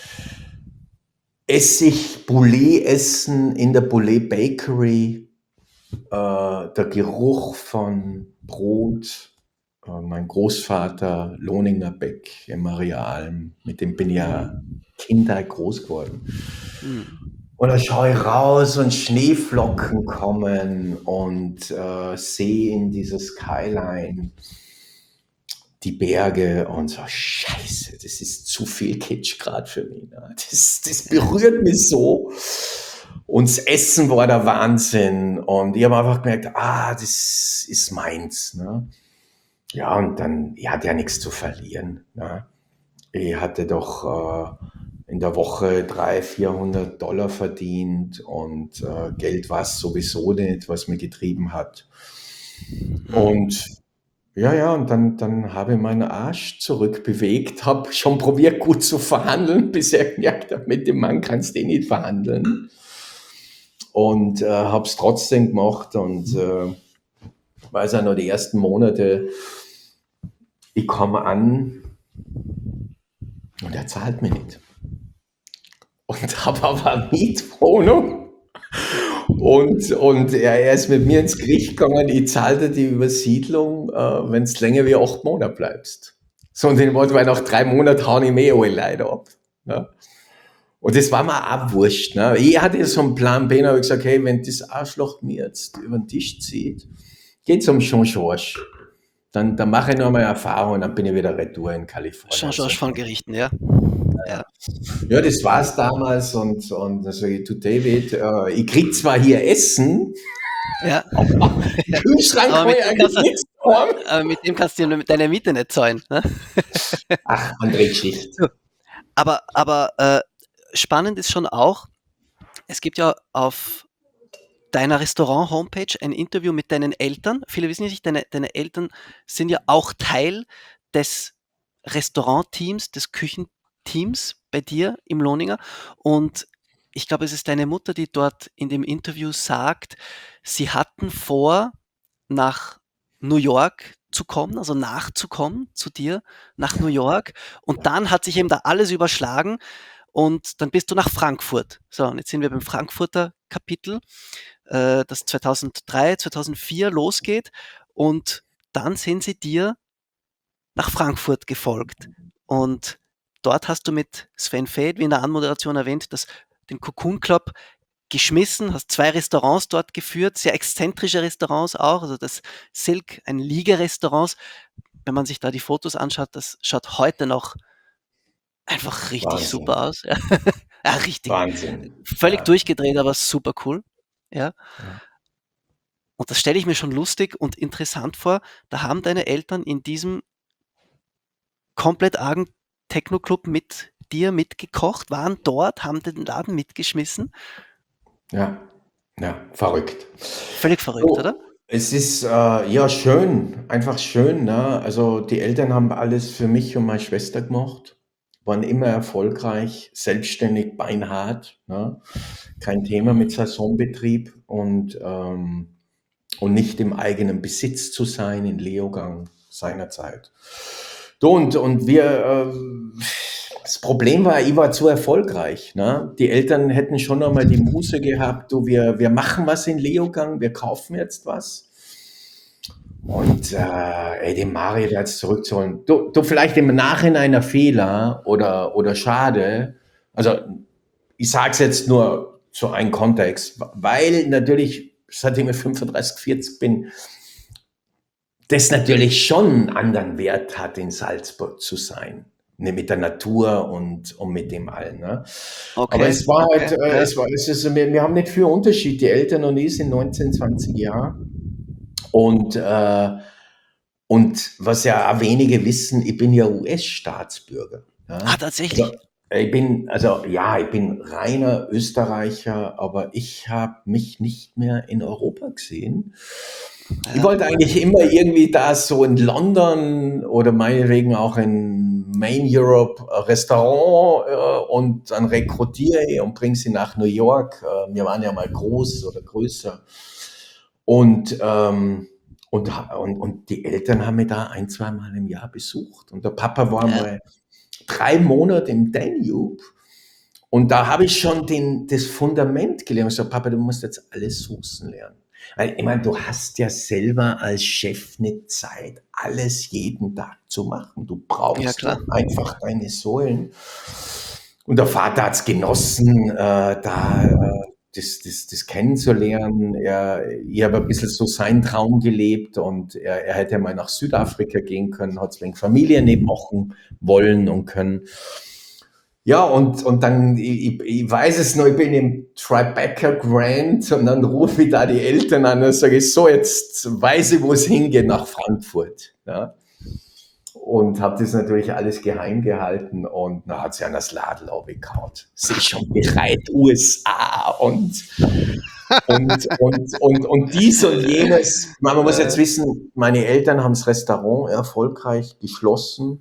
S3: Essig, Boulay essen in der Boulay Bakery, äh, der Geruch von Brot. Äh, mein Großvater Lohninger Beck im Marialm, mit dem bin ich ja Kindheit groß geworden.
S2: Hm.
S3: Und dann schaue ich raus und Schneeflocken kommen und äh, sehe in dieser Skyline die Berge und so, scheiße, das ist zu viel Kitsch gerade für mich. Ne? Das, das berührt mich so. Und das Essen war der Wahnsinn. Und ich habe einfach gemerkt, ah, das ist meins. Ne? Ja, und dann, ich hatte ja nichts zu verlieren. Ne? Ich hatte doch äh, in der Woche dreihundert, vierhundert Dollar verdient und äh, Geld war es sowieso nicht, was mich getrieben hat.
S2: Hm.
S3: Und ja, ja, und dann, dann habe ich meinen Arsch zurückbewegt, habe schon probiert, gut zu verhandeln, bis ich gemerkt habe, mit dem Mann kannst du eh nicht verhandeln. Und äh, habe es trotzdem gemacht und äh, weiß ja noch die ersten Monate, ich komme an und er zahlt mir nicht. Und habe aber eine Mietwohnung und, und er, er ist mit mir ins Gericht gegangen, ich zahlte die Übersiedlung, äh, wenn es länger wie acht Monate bleibst. So, und den Wort, weil nach drei Monaten hauen ich mehr alle Leute ab. Ne? Und das war mir auch wurscht. Ne? Ich hatte so einen Plan B, habe ich gesagt, hey, wenn das Arschloch mir jetzt über den Tisch zieht, geht's um Jean-Georges. Dann, dann mache ich noch mal Erfahrung und dann bin ich wieder retour in Kalifornien.
S2: Jean-Georges von Gerichten, ja. Ja,
S3: ja, das war's damals und, und dann sage ich, du David, äh, ich krieg zwar hier Essen,
S2: ja.
S3: aber im Kühlschrank
S2: Aber
S3: kann
S2: mit
S3: ich
S2: dem
S3: eigentlich
S2: kannst du-
S3: nichts haben.
S2: Aber mit dem kannst du dir deine Miete nicht zahlen. Ne?
S3: Ach, André Schicht.
S2: Aber, aber äh, spannend ist schon auch, es gibt ja auf deiner Restaurant-Homepage ein Interview mit deinen Eltern. Viele wissen nicht, deine, deine Eltern sind ja auch Teil des Restaurant-Teams, des Küchenteams bei dir im Lohninger. Und ich glaube, es ist deine Mutter, die dort in dem Interview sagt, sie hatten vor, nach New York zu kommen, also nachzukommen zu dir nach New York. Und dann hat sich eben da alles überschlagen und dann bist du nach Frankfurt. So, und jetzt sind wir beim Frankfurter Kapitel, äh, das zweitausenddrei, zweitausendvier losgeht und dann sind sie dir nach Frankfurt gefolgt. Und dort hast du mit Sven Feth, wie in der Anmoderation erwähnt, das, den Cocoon Club geschmissen, hast zwei Restaurants dort geführt, sehr exzentrische Restaurants auch, also das Silk, ein Liegerestaurant. Wenn man sich da die Fotos anschaut, das schaut heute noch einfach richtig
S3: Wahnsinn.
S2: super aus. Ja, ja richtig.
S3: Wahnsinn.
S2: Völlig
S3: Ja.
S2: durchgedreht, aber super cool. Ja.
S3: Ja.
S2: Und das stelle ich mir schon lustig und interessant vor. Da haben deine Eltern in diesem komplett argen Techno-Club mit dir mitgekocht, waren dort, haben den Laden mitgeschmissen.
S3: Ja, ja, verrückt.
S2: Völlig verrückt,
S3: Oh,
S2: oder?
S3: es ist äh, ja schön, einfach schön. Ne? Also die Eltern haben alles für mich und meine Schwester gemacht, waren immer erfolgreich, selbstständig, beinhart, ne? Kein Thema mit Saisonbetrieb und, ähm, und nicht im eigenen Besitz zu sein in Leogang seinerzeit. Du, Und, und wir, äh, das Problem war, ich war zu erfolgreich. Ne? Die Eltern hätten schon einmal die Muße gehabt, du, wir, wir machen was in Leogang, wir kaufen jetzt was. Und äh, ey, den Mario da jetzt zurückzuholen. Du, du vielleicht im Nachhinein ein Fehler oder, oder schade. Also ich sage es jetzt nur zu einem Kontext, weil natürlich, seitdem ich fünfunddreißig, vierzig bin, das natürlich schon einen anderen Wert hat, in Salzburg zu sein. Ne, mit der Natur und, und mit dem allen. Ne?
S2: Okay.
S3: Aber es war
S2: okay.
S3: halt, äh,
S2: ja.
S3: es war, es ist, wir, wir haben nicht viel Unterschied. Die Eltern und ich sind neunzehn, zwanzig Jahre. Und, äh, und was ja auch wenige wissen, ich bin ja U S-Staatsbürger. Ja?
S2: Ah, tatsächlich.
S3: Also, ich bin, also ja, ich bin reiner Österreicher, aber ich habe mich nicht mehr in Europa gesehen. Ich
S2: Ja.
S3: wollte eigentlich immer irgendwie da so in London oder meinetwegen auch in Main Europe ein Restaurant äh, und dann rekrutiere ich und bringe sie nach New York. Äh, wir waren ja mal groß oder größer. Und, ähm, und, und, und die Eltern haben mich da ein, zwei Mal im Jahr besucht. Und der Papa war
S2: Ja.
S3: mal drei Monate im Danube. Und da habe ich schon den, das Fundament gelernt. Ich sage, Papa, du musst jetzt alles Soßen lernen. Weil, ich meine, du hast ja selber als Chef nicht Zeit, alles jeden Tag zu machen. Du
S2: Ja,
S3: brauchst
S2: klar.
S3: einfach deine Säulen. Und der Vater hat es genossen, äh, da äh, das, das, das kennenzulernen. Er, ich habe ein bisschen so seinen Traum gelebt und er, er hätte mal nach Südafrika gehen können, hat es wegen Familie nicht machen wollen und können. Ja, und, und dann, ich, ich weiß es noch, ich bin im Tribeca Grand und dann rufe ich da die Eltern an und sage ich, so, jetzt weiß ich, wo es hingeht, nach Frankfurt. Ja. Und habe das natürlich alles geheim gehalten und dann hat sie an das Ladel aufgekaut. Sie ist schon bereit, U S A und Und, und, und, und dies und jenes. Man muss jetzt
S2: Äh,
S3: wissen, meine Eltern haben das Restaurant erfolgreich geschlossen.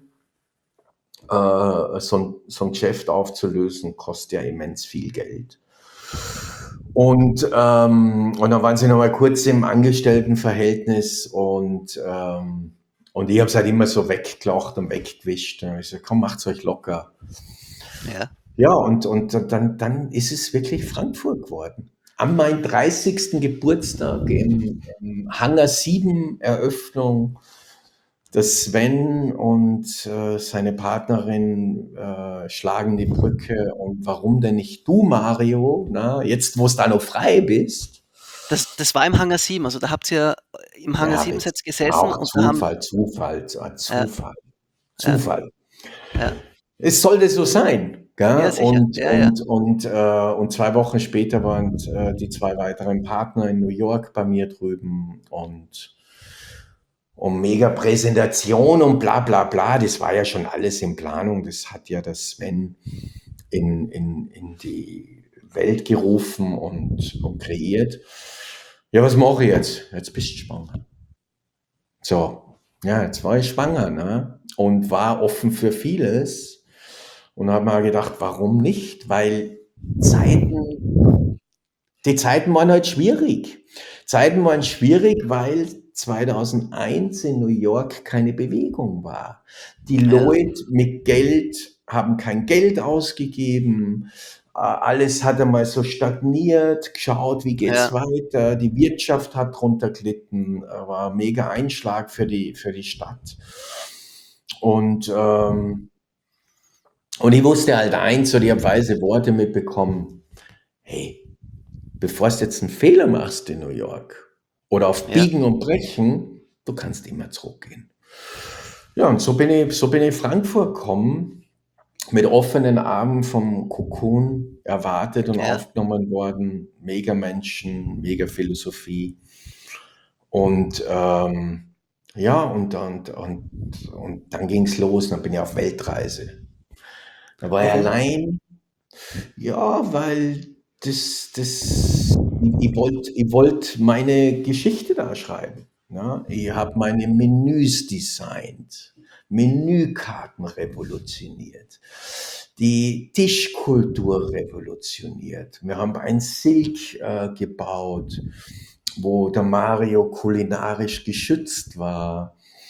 S3: Äh, so, ein, so ein Geschäft aufzulösen, kostet ja immens viel Geld. Und, ähm, und dann waren sie noch mal kurz im Angestelltenverhältnis und, ähm, und ich habe es halt immer so weggelacht und weggewischt. Und ich so, komm, macht's euch locker.
S2: ja.
S3: Ja, und, und dann, dann ist es wirklich Frankfurt geworden. An meinem dreißigsten Geburtstag im, im Hangar sieben Eröffnung, der Sven und äh, seine Partnerin äh, schlagen die Brücke. Und warum denn nicht du, Mario? Na, jetzt, wo es da noch frei bist.
S2: Das, das war im Hangar sieben, also da habt ihr im Hangar
S3: Ja,
S2: sieben
S3: das
S2: jetzt
S3: war
S2: gesessen
S3: auch
S2: und da haben,
S3: Zufall, Zufall, so ein
S2: ja,
S3: Zufall,
S2: ja,
S3: Zufall.
S2: ja,
S3: Es sollte so sein,
S2: ja,
S3: gell?
S2: sicher,
S3: Und,
S2: ja, ja,
S3: und, und, äh, und zwei Wochen später waren äh, die zwei weiteren Partner in New York bei mir drüben und um mega Präsentation und bla bla bla. Das war ja schon alles in Planung. Das hat ja das Sven in, in, in die Welt gerufen und, und kreiert. Ja, was mache ich jetzt? Jetzt bist du schwanger. So, ja, jetzt war ich schwanger, ne? Und war offen für vieles. Und habe mir gedacht, warum nicht? Weil Zeiten, die Zeiten waren halt schwierig. Zeiten waren schwierig, weil zweitausendeins in New York keine Bewegung war. Die
S2: ja,
S3: Leute mit Geld haben kein Geld ausgegeben. Äh, Alles hat einmal so stagniert, geschaut, wie geht's
S2: ja.
S3: weiter. Die Wirtschaft hat drunter gelitten, äh, war ein mega Einschlag für die, für die Stadt. Und, ähm, und ich wusste halt eins, oder ich habe weise Worte mitbekommen. Hey, bevor du jetzt einen Fehler machst in New York oder auf
S2: Ja.
S3: Biegen und Brechen, du kannst immer zurückgehen. Ja, und so bin ich, so bin ich Frankfurt gekommen, mit offenen Armen vom Cocoon erwartet und
S2: Ja.
S3: aufgenommen worden. Mega Menschen, mega Philosophie. Und ähm, ja, und, und, und, und dann ging es los, dann bin ich auf Weltreise. Da war ich
S2: Warum?
S3: allein. Ja, weil das, das, ich, ich wollte ich wollt meine Geschichte da schreiben. Ne? Ich habe meine Menüs designt, Menükarten revolutioniert, die Tischkultur revolutioniert. Wir haben ein Silk äh, gebaut, wo der Mario kulinarisch geschützt war.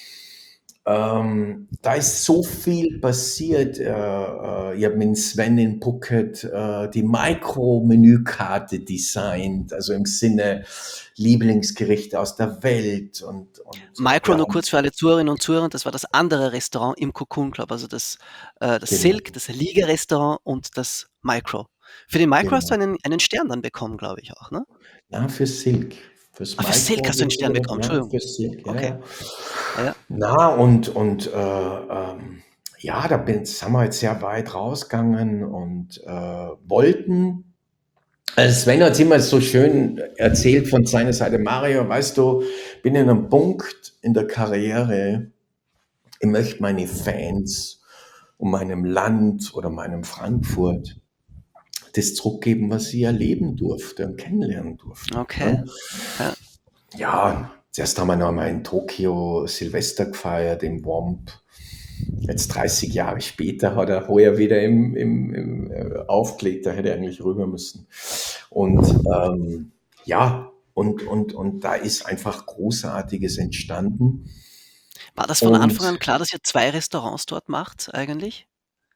S3: Ähm, da ist so viel passiert. Äh, äh, ich habe mit Sven in Phuket äh, die Micro-Menükarte designt, also im Sinne Lieblingsgerichte aus der Welt. Und, und
S2: Micro,
S3: wir
S2: nur
S3: haben,
S2: kurz für alle Zuhörerinnen und Zuhörer, das war das andere Restaurant im Cocoon Club, also das, äh, das
S3: genau,
S2: Silk, das Liege-Restaurant und das Micro. Für den Micro hast du
S3: genau.
S2: einen, einen Stern dann bekommen, glaube ich auch, ne?
S3: Na, für Silk. Fürs
S2: Ah, für Silk
S3: Micro,
S2: hast du einen Stern bekommen,
S3: ja,
S2: Entschuldigung.
S3: für Silk, ja,
S2: Okay,
S3: ja.
S2: ja,
S3: Na, und, und äh, ähm, ja, da bin, sind wir jetzt sehr weit rausgegangen und äh, wollten. Also Sven hat es immer so schön erzählt von seiner Seite. Mario, weißt du, bin in einem Punkt in der Karriere, ich möchte meine Fans und meinem Land oder meinem Frankfurt das zurückgeben, was sie erleben durfte und kennenlernen durfte.
S2: okay,
S3: Ne?
S2: ja,
S3: Ja, zuerst haben wir noch mal in Tokio Silvester gefeiert, im Womp. Jetzt dreißig Jahre später hat er heuer wieder im, im, im äh, aufgelegt, da hätte er eigentlich rüber müssen. Und ähm, ja, und, und, und da ist einfach Großartiges entstanden.
S2: War das von Anfang an
S3: Und
S2: klar, dass ihr zwei Restaurants dort macht, eigentlich?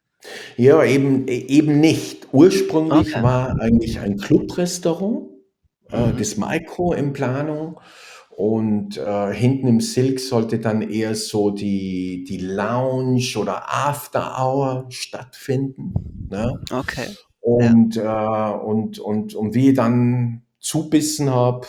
S3: ja, eben, eben nicht. Ursprünglich
S2: Okay,
S3: war eigentlich ein Clubrestaurant, äh,
S2: mhm,
S3: das Micro in Planung. Und äh, hinten im Silk sollte dann eher so die, die Lounge oder After Hour stattfinden. Ne?
S2: okay, ja,
S3: Und, äh, und, und, und wie ich dann zubissen habe,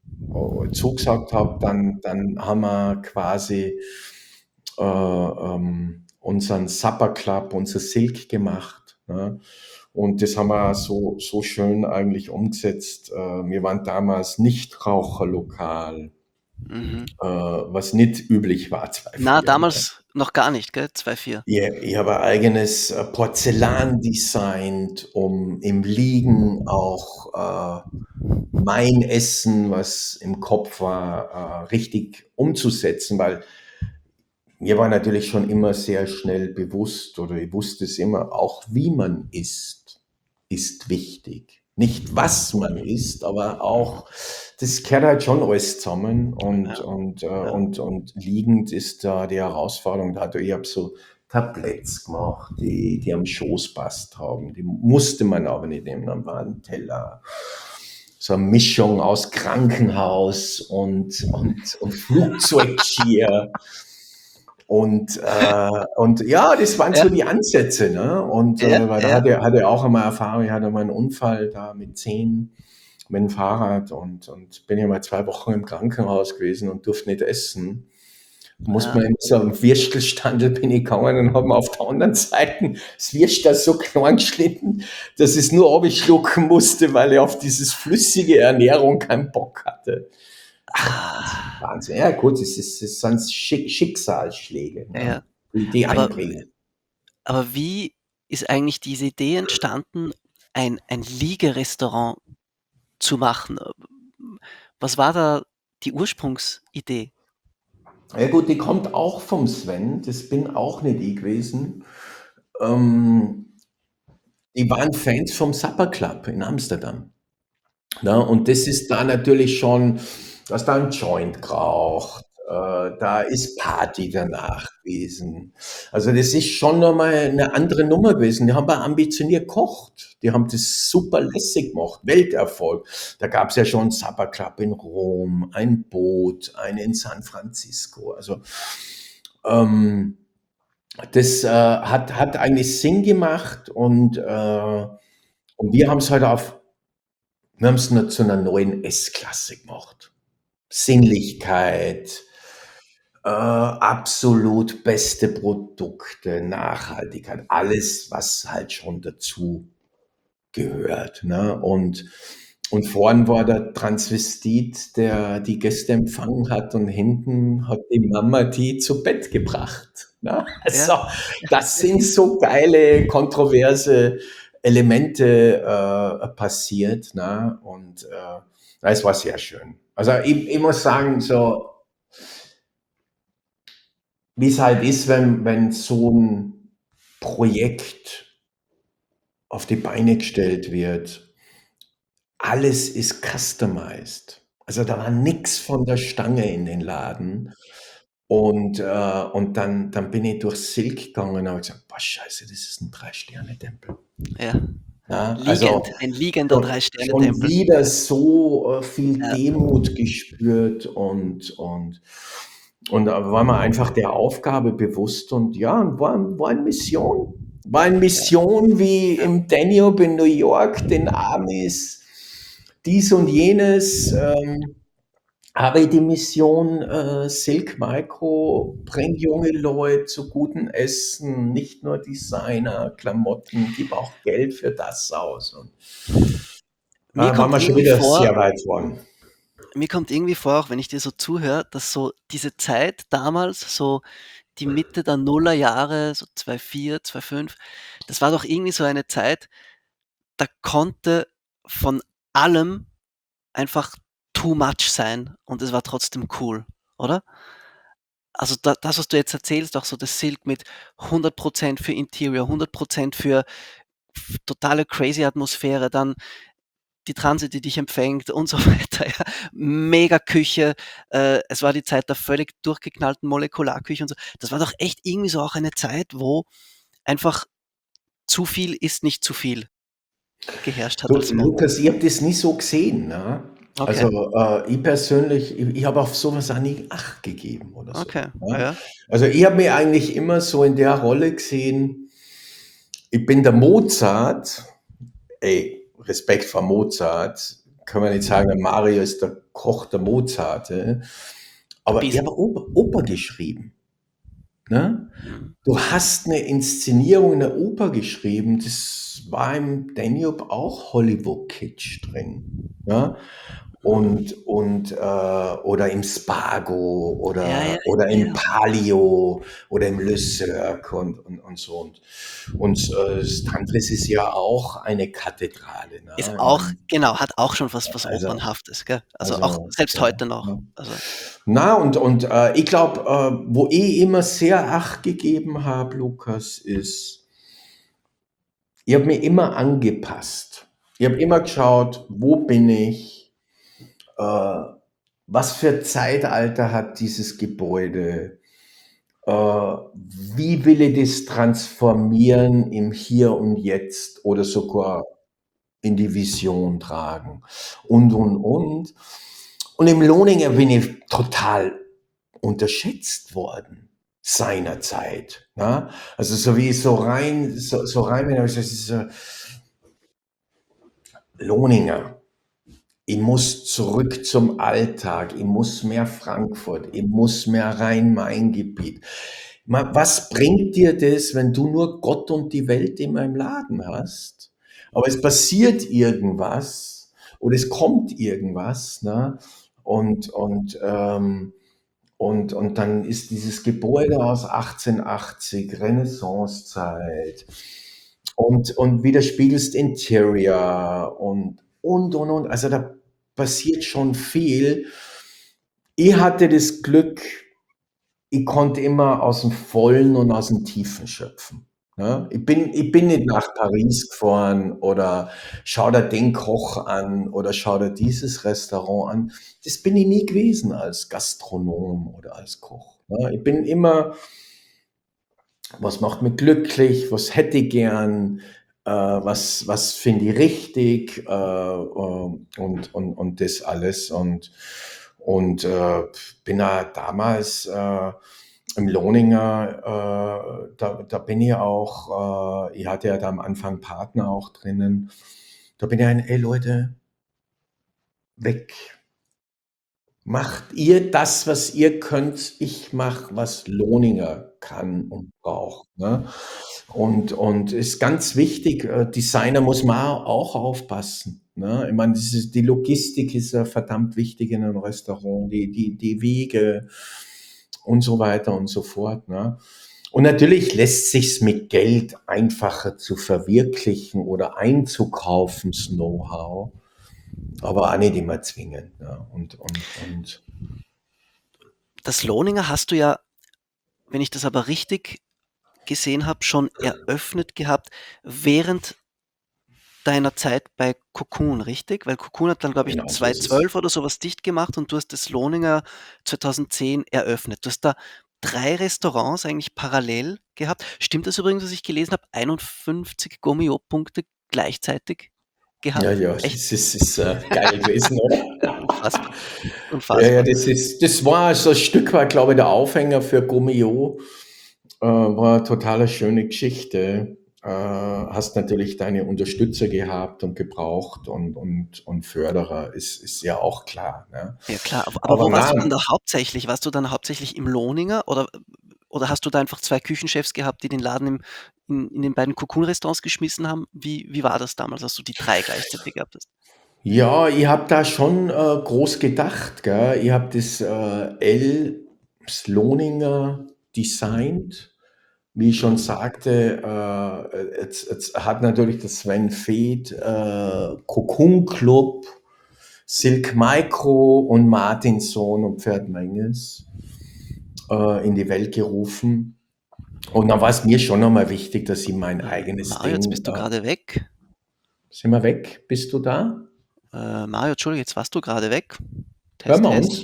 S3: zugesagt habe, dann, dann haben wir quasi äh, ähm, unseren Supper Club, unser Silk gemacht. Ne? Und das haben wir so, so schön eigentlich umgesetzt. Äh, wir waren damals Nichtraucherlokal,
S2: mhm.
S3: äh, was nicht üblich war,
S2: Na,
S3: zwei vier. Ne?
S2: damals noch gar nicht, gell? zwei vier.
S3: Ich, ich habe ein eigenes äh, Porzellan designt, um im Liegen auch äh, mein Essen, was im Kopf war, äh, richtig umzusetzen, weil mir war natürlich schon immer sehr schnell bewusst, oder ich wusste es immer, auch wie man isst, ist wichtig. Nicht was man isst, aber auch, das gehört halt schon alles zusammen, und,
S2: Ja,
S3: und, äh,
S2: ja.
S3: und, und liegend ist da die Herausforderung. Da ich habe so Tabletts gemacht, die, die am Schoß passt haben. Die musste man aber nicht nehmen, dann war ein Teller. So eine Mischung aus Krankenhaus und, und, und Flugzeuggeschirr. Und, äh, und ja, das waren
S2: Ja,
S3: so die Ansätze, ne? Und
S2: ja,
S3: äh, weil da
S2: ja.
S3: hatte er hatte er auch einmal Erfahrung, ich hatte mal einen Unfall da mit zehn mit dem Fahrrad, und, und bin ja mal zwei Wochen im Krankenhaus gewesen und durfte nicht essen. Musste
S2: Ja.
S3: man in so einem Würstelstandel bin ich gegangen und habe mir auf der anderen Seite das Würstel so klein geschnitten, dass ich es nur abschlucken musste, weil ich auf dieses flüssige Ernährung keinen Bock hatte. Wahnsinn,
S2: Ah,
S3: Wahnsinn. Ja, gut, es, ist, es sind Schick- Schicksalsschläge, ne,
S2: ja.
S3: die, die
S2: Aber,
S3: einbringen.
S2: aber wie ist eigentlich diese Idee entstanden, ein, ein Liegerestaurant zu machen? Was war da die Ursprungsidee?
S3: Ja gut, die kommt auch vom Sven, das bin auch nicht ich gewesen. Ähm, die waren Fans vom Supper Club in Amsterdam. Ne? Und das ist da natürlich schon, dass da ein Joint geraucht, äh, da ist Party danach gewesen. Also das ist schon nochmal eine andere Nummer gewesen. Die haben aber ambitioniert gekocht. Die haben das super lässig gemacht. Welterfolg. Da gab es ja schon einen Supper Club in Rom, ein Boot, einen in San Francisco. Also ähm, das äh, hat, hat eigentlich Sinn gemacht, und, äh, und wir haben es halt auf wir haben es nur zu einer neuen S-Klasse gemacht. Sinnlichkeit, äh, absolut beste Produkte, Nachhaltigkeit, alles, was halt schon dazu gehört. Ne? Und, und vorn war der Transvestit, der die Gäste empfangen hat, und hinten hat die Mama die zu Bett gebracht. Ne?
S2: Ja,
S3: Also, das sind so geile, kontroverse Elemente äh, passiert. Ne? Und äh, es war sehr schön. Also ich, ich muss sagen, so wie es halt ist, wenn, wenn so ein Projekt auf die Beine gestellt wird. Alles ist customized. Also da war nix von der Stange in den Laden. Und, äh, und dann, dann bin ich durch Silk gegangen und habe gesagt, boah, scheiße, das ist ein Drei-Sterne-Tempel.
S2: ja.
S3: Ja, also
S2: Liegend, ein liegender
S3: schon, schon
S2: Drei-Sterne-Tempel.
S3: wieder so äh, viel
S2: Ja,
S3: Demut gespürt, und, und, und da war mir einfach der Aufgabe bewusst, und ja, war, war eine Mission. War eine
S2: ja,
S3: Mission wie
S2: ja.
S3: im Danube in New York, den Amis, dies und jenes. Ähm, habe ich die Mission äh, Silk Micro, bring junge Leute zu gutem Essen, nicht nur Designer, Klamotten, gib auch Geld für das aus. Und
S2: Mir
S3: da waren
S2: kommt
S3: wir schon
S2: irgendwie
S3: wieder
S2: vor,
S3: sehr weit vorn.
S2: mir kommt irgendwie vor, auch wenn ich dir so zuhöre, dass so diese Zeit damals, so die Mitte der Nullerjahre, so zweitausendvier, zweitausendfünf, das war doch irgendwie so eine Zeit, da konnte von allem einfach too much sein und es war trotzdem cool, oder? Also da, das, was du jetzt erzählst, auch so das Silk mit hundert Prozent für Interior, hundert Prozent für f- totale crazy Atmosphäre, dann die Transit, die dich empfängt und so weiter. Ja. Mega Küche. Äh, es war die Zeit der völlig durchgeknallten Molekularküche und so. Das war doch echt irgendwie so auch eine Zeit, wo einfach zu viel ist nicht zu viel geherrscht hat
S3: Du,
S2: als Motto.
S3: Lukas, ich habe das nie so gesehen. Ne?
S2: Okay,
S3: Also äh, ich persönlich, ich, ich habe auf sowas auch nie Acht gegeben oder so.
S2: okay,
S3: Ne?
S2: ja,
S3: Also ich habe mich eigentlich immer so in der Rolle gesehen, ich bin der Mozart. Ey, Respekt vor Mozart. Kann man nicht sagen, der Mario ist der Koch der Mozarte.
S2: ein
S3: Aber ich
S2: bisschen.
S3: habe Oper, Oper geschrieben. Ne?
S2: Mhm.
S3: Du hast eine Inszenierung in der Oper geschrieben, das war im Danube auch Hollywood-Kitsch drin. Ja? und, und äh, oder im Spago
S2: Ja,
S3: oder,
S2: ja,
S3: oder im
S2: ja.
S3: Palio oder im Le Cirque und, und, und so. Und, und äh, Strandles ist ja auch eine Kathedrale. Ne?
S2: Ist
S3: Ich
S2: auch,
S3: mein,
S2: genau, hat auch schon was, was
S3: also,
S2: Opernhaftes, gell? Also auch
S3: also,
S2: selbst
S3: ja.
S2: heute noch.
S3: Ja.
S2: Also,
S3: Na, und, und äh, ich glaube, äh, wo ich immer sehr Acht gegeben habe, Lukas, ist, ich habe mir immer angepasst. Ich habe immer geschaut, wo bin ich, äh, was für Zeitalter hat dieses Gebäude, äh, wie will ich das transformieren im Hier und Jetzt oder sogar in die Vision tragen und, und, und. Und im Lohninger bin ich total unterschätzt worden seinerzeit. Ne? Also so wie ich so rein, so, so rein bin, habe ich gesagt, das ist, äh, Lohninger. Ich muss zurück zum Alltag. Ich muss mehr Frankfurt. Ich muss mehr Rhein-Main-Gebiet. Ma- Was bringt dir das, wenn du nur Gott und die Welt in meinem Laden hast? Aber es passiert irgendwas oder es kommt irgendwas, ne? Und, und, ähm, und, und dann ist dieses Gebäude aus achtzehnhundertachtzig, Renaissancezeit und, und widerspiegelst Interior und, und, und, und. Also da passiert schon viel. Ich hatte das Glück, ich konnte immer aus dem Vollen und aus dem Tiefen schöpfen. Ne? Ich bin, ich bin nicht nach Paris gefahren oder schau dir den Koch an oder schau dir dieses Restaurant an. Das bin ich nie gewesen als Gastronom oder als Koch. Ne? Ich bin immer, was macht mich glücklich, was hätte ich gern, äh, was, was finde ich richtig äh, äh, und, und, und das alles. Und, und äh, bin da damals äh, im Lohninger, äh, da, da bin ich auch, äh, ich hatte ja da am Anfang Partner auch drinnen, da bin ich ein, ey Leute, weg. Macht ihr das, was ihr könnt, ich mache, was Lohninger kann und braucht. Ne? Und, und ist ganz wichtig, äh, Designer muss man auch aufpassen. Ne? Ich meine, das ist, die Logistik ist ja verdammt wichtig in einem Restaurant, die, die, die Wege und so weiter und so fort. Ne? Und natürlich lässt sich's mit Geld einfacher zu verwirklichen oder einzukaufen, das Know-how, aber auch nicht immer zwingend. Ne? Und, und, und
S2: das Lohninger hast du ja, wenn ich das aber richtig gesehen habe, schon eröffnet gehabt während deiner Zeit bei Cocoon, richtig? Weil Cocoon hat dann, glaube ich,
S3: genau so ist es.
S2: zweitausendzwölf oder sowas dicht gemacht und du hast das Lohninger zweitausendzehn eröffnet. Du hast da drei Restaurants eigentlich parallel gehabt. Stimmt das übrigens, was ich gelesen habe? einundfünfzig Gomeo-Punkte gleichzeitig
S3: Ja,
S2: gehabt?
S3: ja,
S2: Echt
S3: es ist, ist äh, geil gewesen, oder?
S2: unfassbar.
S3: Ja, ja,
S2: Unfassbar.
S3: das ist, das war so ein Stück weit, glaube ich, der Aufhänger für Gomeo. Äh, war eine total schöne Geschichte. Äh, hast natürlich deine Unterstützer gehabt und gebraucht und, und, und Förderer, ist, ist ja auch klar. Ne?
S2: Ja klar, aber, aber
S3: Aber
S2: wo warst du dann
S3: nein,
S2: da hauptsächlich? Warst du dann hauptsächlich im Lohninger oder, oder hast du da einfach zwei Küchenchefs gehabt, die den Laden im, in, in den beiden Cocoon-Restaurants geschmissen haben? Wie, wie war das damals, als du die drei gleichzeitig gehabt hast?
S3: ja, ich habe da schon äh, groß gedacht. Gell? Ich habe das äh, L Sloninger designt. Wie ich schon sagte, äh, jetzt, jetzt hat natürlich das Sven Feth, äh, Cocoon Club, Silk Micro und Martinson und Pferd Menges äh, in die Welt gerufen. Und dann war es mir schon nochmal wichtig, dass ich mein
S2: Äh,
S3: eigenes
S2: Mario, jetzt
S3: Ding.
S2: bist du
S3: Äh,
S2: gerade weg.
S3: sind wir weg? Bist du da?
S2: Äh, Mario, Entschuldigung, jetzt warst du gerade weg.
S3: Hören
S2: Test,
S3: wir
S2: Test.
S3: uns?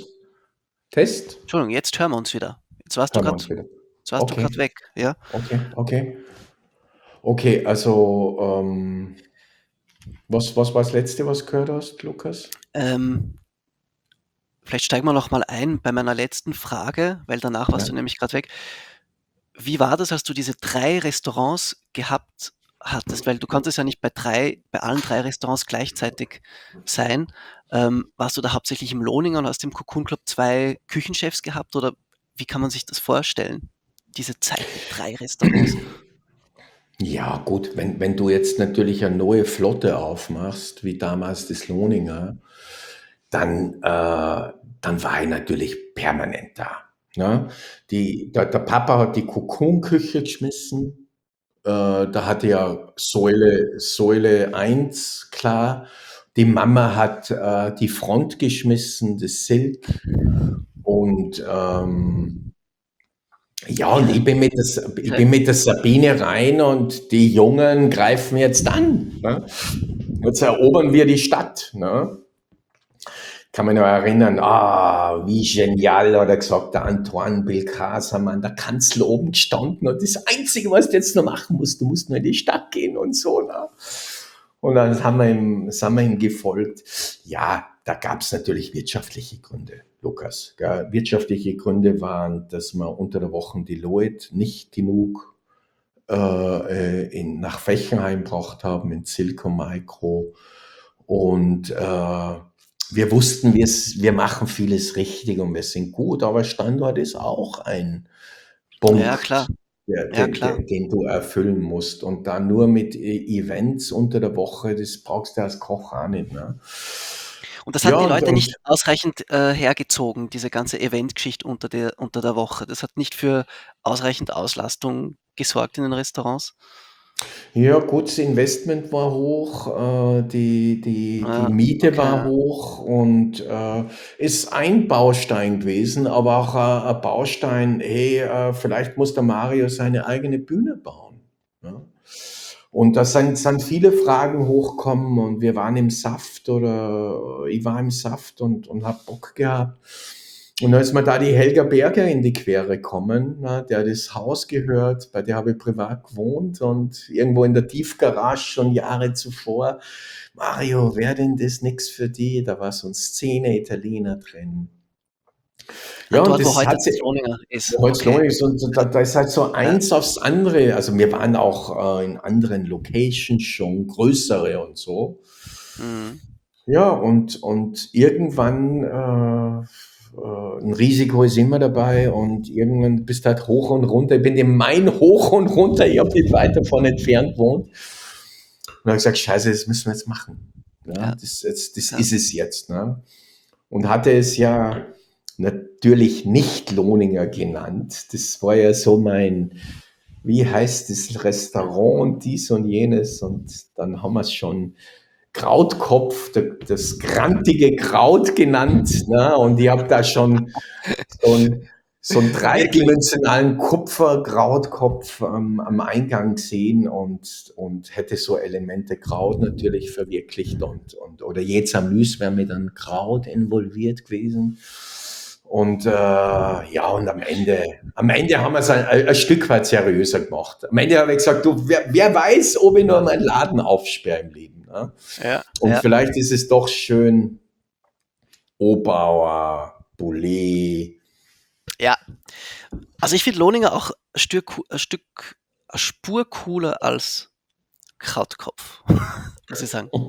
S3: Test?
S2: Entschuldigung, jetzt hören wir uns wieder. Jetzt warst du
S3: Hören wir
S2: gerade,
S3: uns wieder.
S2: jetzt warst du gerade
S3: Okay,
S2: weg, ja?
S3: okay, okay. Okay, also ähm, was, was war das Letzte, was du gehört hast, Lukas?
S2: Ähm, vielleicht steigen wir noch mal ein bei meiner letzten Frage, weil danach warst
S3: Ja.
S2: du nämlich gerade weg. Wie war das, als du diese drei Restaurants gehabt hattest? Weil du konntest ja nicht bei drei, bei allen drei Restaurants gleichzeitig sein. Ähm, warst du da hauptsächlich im Lohninger und hast im Cocoon Club zwei Küchenchefs gehabt oder wie kann man sich das vorstellen? Diese Zeit mit drei Restaurants.
S3: Ja, gut, wenn, wenn du jetzt natürlich eine neue Flotte aufmachst, wie damals das Lohninger, dann, äh, dann war ich natürlich permanent da. Ne? Die, der, der Papa hat die Cocoon-Küche geschmissen. Äh, da hatte ja Säule, Säule eins klar. Die Mama hat äh, die Front geschmissen, das Silk. Und ähm, ja, und ich bin, mit der, ich bin mit der Sabine rein und die Jungen greifen jetzt an. Ne? Jetzt erobern wir die Stadt. Ne? Kann man noch erinnern, ah, wie genial, hat er gesagt, der Antoine Belcas haben an der Kanzel oben gestanden und das Einzige, was du jetzt noch machen musst, du musst nur in die Stadt gehen und so. Ne? Und dann haben wir ihm, sind wir ihm gefolgt. Ja, da gab es natürlich wirtschaftliche Gründe, Lukas. Gell? Wirtschaftliche Gründe waren, dass wir unter der Woche die Leute nicht genug äh, in, nach Fechenheim gebracht haben, in Silco Micro. Und äh, wir wussten, wir, wir machen vieles richtig und wir sind gut, aber Standort ist auch ein Punkt,
S2: Ja, klar.
S3: der,
S2: Ja,
S3: den,
S2: klar.
S3: den, den du erfüllen musst. Und dann nur mit E- Events unter der Woche, das brauchst du als Koch auch nicht. Ne?
S2: Und das hat
S3: Ja,
S2: die
S3: und,
S2: Leute
S3: und
S2: nicht ausreichend äh, hergezogen, diese ganze Eventgeschichte unter der, unter der Woche. Das hat nicht für ausreichend Auslastung gesorgt in den Restaurants.
S3: ja, gut, das Investment war hoch, äh, die, die, die
S2: Ah,
S3: Miete war
S2: okay.
S3: hoch und äh, ist ein Baustein gewesen, aber auch äh, ein Baustein, hey, äh, vielleicht muss der Mario seine eigene Bühne bauen. Ja? Und da sind, sind viele Fragen hochkommen und wir waren im Saft oder ich war im Saft und, und habe Bock gehabt. Und dann ist mir da die Helga Berger in die Quere gekommen, na, der das Haus gehört, bei der habe ich privat gewohnt und irgendwo in der Tiefgarage schon Jahre zuvor. Mario, wäre denn das nix für die? Da war so ein Szene-Italiener drin.
S2: Ah,
S3: Ja, und
S2: dort, wo
S3: das
S2: heute
S3: hat
S2: das
S3: sie,
S2: Loninger ist.
S3: Holzlohn
S2: Okay.
S3: ist und da, da ist halt so
S2: Ja.
S3: eins aufs andere. Also wir waren auch äh, in anderen Locations schon, größere und so.
S2: Mhm.
S3: Ja, und, und irgendwann, äh, äh, ein Risiko ist immer dabei und irgendwann bist du halt hoch und runter. Ich bin im Main hoch und runter, ich habe nicht weit davon entfernt gewohnt. Und dann habe ich gesagt, scheiße, das müssen wir jetzt machen. Ja,
S2: Ja.
S3: das, jetzt, das
S2: Ja.
S3: ist es jetzt. Ne? Und hatte es ja natürlich nicht Lohninger genannt. Das war ja so mein, wie heißt das Restaurant, dies und jenes. Und dann haben wir es schon Krautkopf, das grantige Kraut genannt. Ne? Und ich habe da schon so einen, so einen
S2: Wirklich.
S3: dreidimensionalen Kupfer-Krautkopf ähm, am Eingang gesehen und, und hätte so Elemente Kraut natürlich verwirklicht. Und, und, oder Jezamys wäre mit einem Kraut involviert gewesen. Und äh, ja, und am Ende, am Ende haben wir es ein, ein Stück weit seriöser gemacht. Am Ende habe ich gesagt, du, wer, wer weiß, ob ich nur meinen Laden aufsperre im Leben. Ne?
S2: Ja.
S3: Und
S2: Ja.
S3: vielleicht ist es doch schön, Obauer, Boulet.
S2: Ja. Also ich finde Loninger auch ein Stück, ein Stück, eine Spur cooler als Krautkopf, muss ich sagen.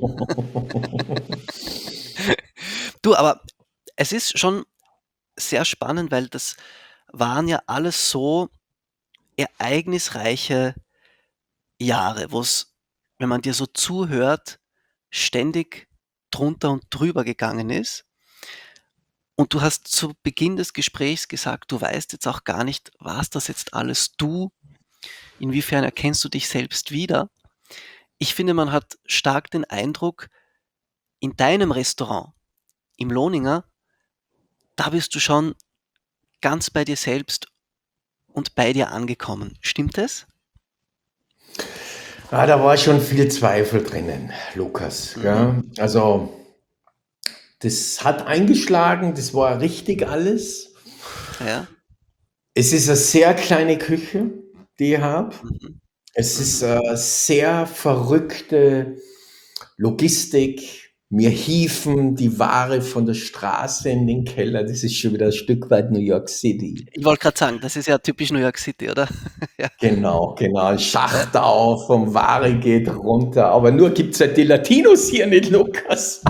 S2: Du, aber es ist schon sehr spannend, weil das waren ja alles so ereignisreiche Jahre, wo es, wenn man dir so zuhört, ständig drunter und drüber gegangen ist. Und du hast zu Beginn des Gesprächs gesagt, du weißt jetzt auch gar nicht, warst das jetzt alles du? Inwiefern erkennst du dich selbst wieder? Ich finde, man hat stark den Eindruck, in deinem Restaurant, im Lohninger, da bist du schon ganz bei dir selbst und bei dir angekommen. Stimmt das?
S3: Ah, da war schon viel Zweifel drinnen, Lukas.
S2: Mhm.
S3: Gell? Also, das hat eingeschlagen, das war richtig alles.
S2: Ja.
S3: Es ist eine sehr kleine Küche, die ich habe.
S2: Mhm.
S3: Es ist
S2: Mhm.
S3: eine sehr verrückte Logistik. Wir hieven die Ware von der Straße in den Keller. Das ist schon wieder ein Stück weit New York City.
S2: Ich wollte gerade sagen, das ist ja typisch New York City, oder? Ja.
S3: Genau, genau.
S2: Ja.
S3: Schacht auf und Ware geht runter. Aber nur gibt es halt die Latinos hier nicht, Lukas.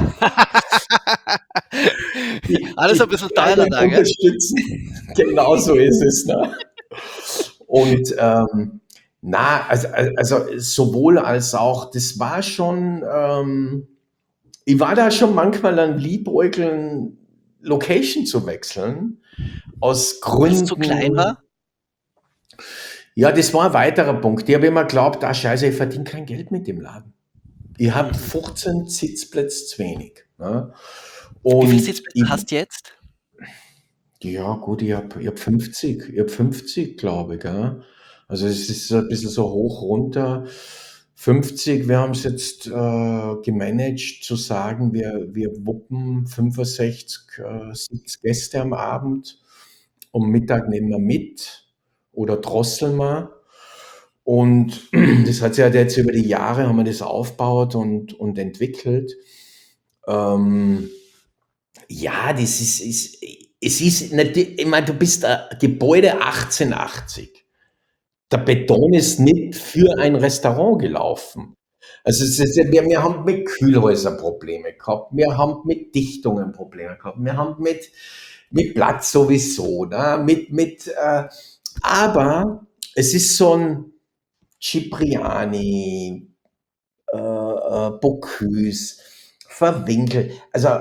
S3: Die,
S2: Alles ein
S3: die
S2: bisschen teurer
S3: Kleinen
S2: da, gell?
S3: unterstützen. Genau so ist es. Ne? Und ähm, na, also, also sowohl als auch, das war schon, ähm, ich war da schon manchmal an Liebäugeln, Location zu wechseln, aus
S2: Weil es zu klein
S3: Gründen.
S2: war?
S3: Ja, das war ein weiterer Punkt. Ich habe immer geglaubt, ah scheiße, ich verdiene kein Geld mit dem Laden. Ich habe
S2: Mhm.
S3: fünfzehn Sitzplätze zu wenig. Ne?
S2: Wie viele
S3: Und
S2: Sitzplätze
S3: ich,
S2: hast du jetzt?
S3: ja gut, ich habe ich hab fünfzig, ich habe fünfzig, glaube ich. Gell? Also es ist so ein bisschen so hoch runter. fünfzig, wir haben es jetzt äh, gemanagt zu sagen, wir, wir wuppen fünfundsechzig äh, Sitzgäste am Abend. Um Mittag nehmen wir mit oder drosseln wir. Und das hat sich halt jetzt über die Jahre, haben wir das aufgebaut und, und entwickelt. Ähm, ja, das ist, ist, es ist natürlich, ich meine, du bist ein Gebäude achtzehnhundertachtzig. Der Beton ist nicht für ein Restaurant gelaufen. Also es ist, wir, wir haben mit Kühlhäusern Probleme gehabt, wir haben mit Dichtungen Probleme gehabt, wir haben mit, mit Platz sowieso, ne? mit, mit, äh, aber es ist so ein Cipriani, äh, äh, Bocuse, verwinkelt. Also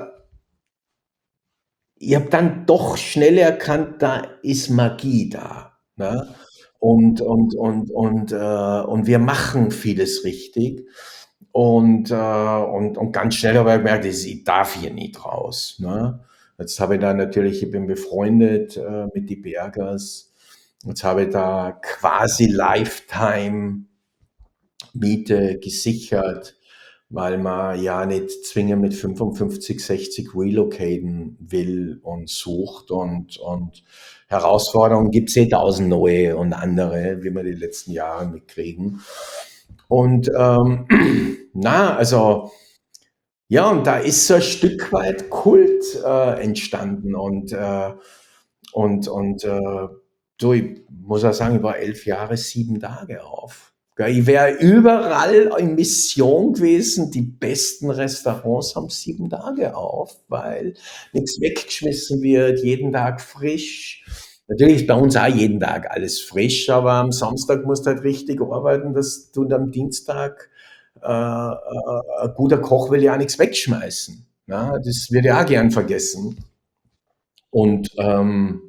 S3: ich habe dann doch schnell erkannt, da ist Magie da. Ne? Und, und, und, und, äh, und wir machen vieles richtig. Und, äh, und, und ganz schnell habe ich gemerkt, ich darf hier nicht raus. Ne? Jetzt habe ich da natürlich, ich bin befreundet äh, mit die Bergers. Jetzt habe ich da quasi Lifetime Miete gesichert, weil man ja nicht zwingend mit fünfundfünfzig, sechzig relocaten will und sucht und, und Herausforderungen gibt es eh tausend neue und andere, wie wir die letzten Jahre mitkriegen. Und ähm, na, also ja, und da ist so ein Stück weit Kult äh, entstanden und äh, und und äh, du, ich muss auch sagen, ich war elf Jahre, sieben Tage auf. Gell, ich wäre überall in Mission gewesen. Die besten Restaurants haben sieben Tage auf, weil nichts weggeschmissen wird, jeden Tag frisch. Natürlich ist bei uns auch jeden Tag alles frisch, aber am Samstag musst du halt richtig arbeiten, dass du am Dienstag äh, äh, ein guter Koch will ja auch nichts wegschmeißen. Ja, das wird ja auch gern vergessen. Und ähm,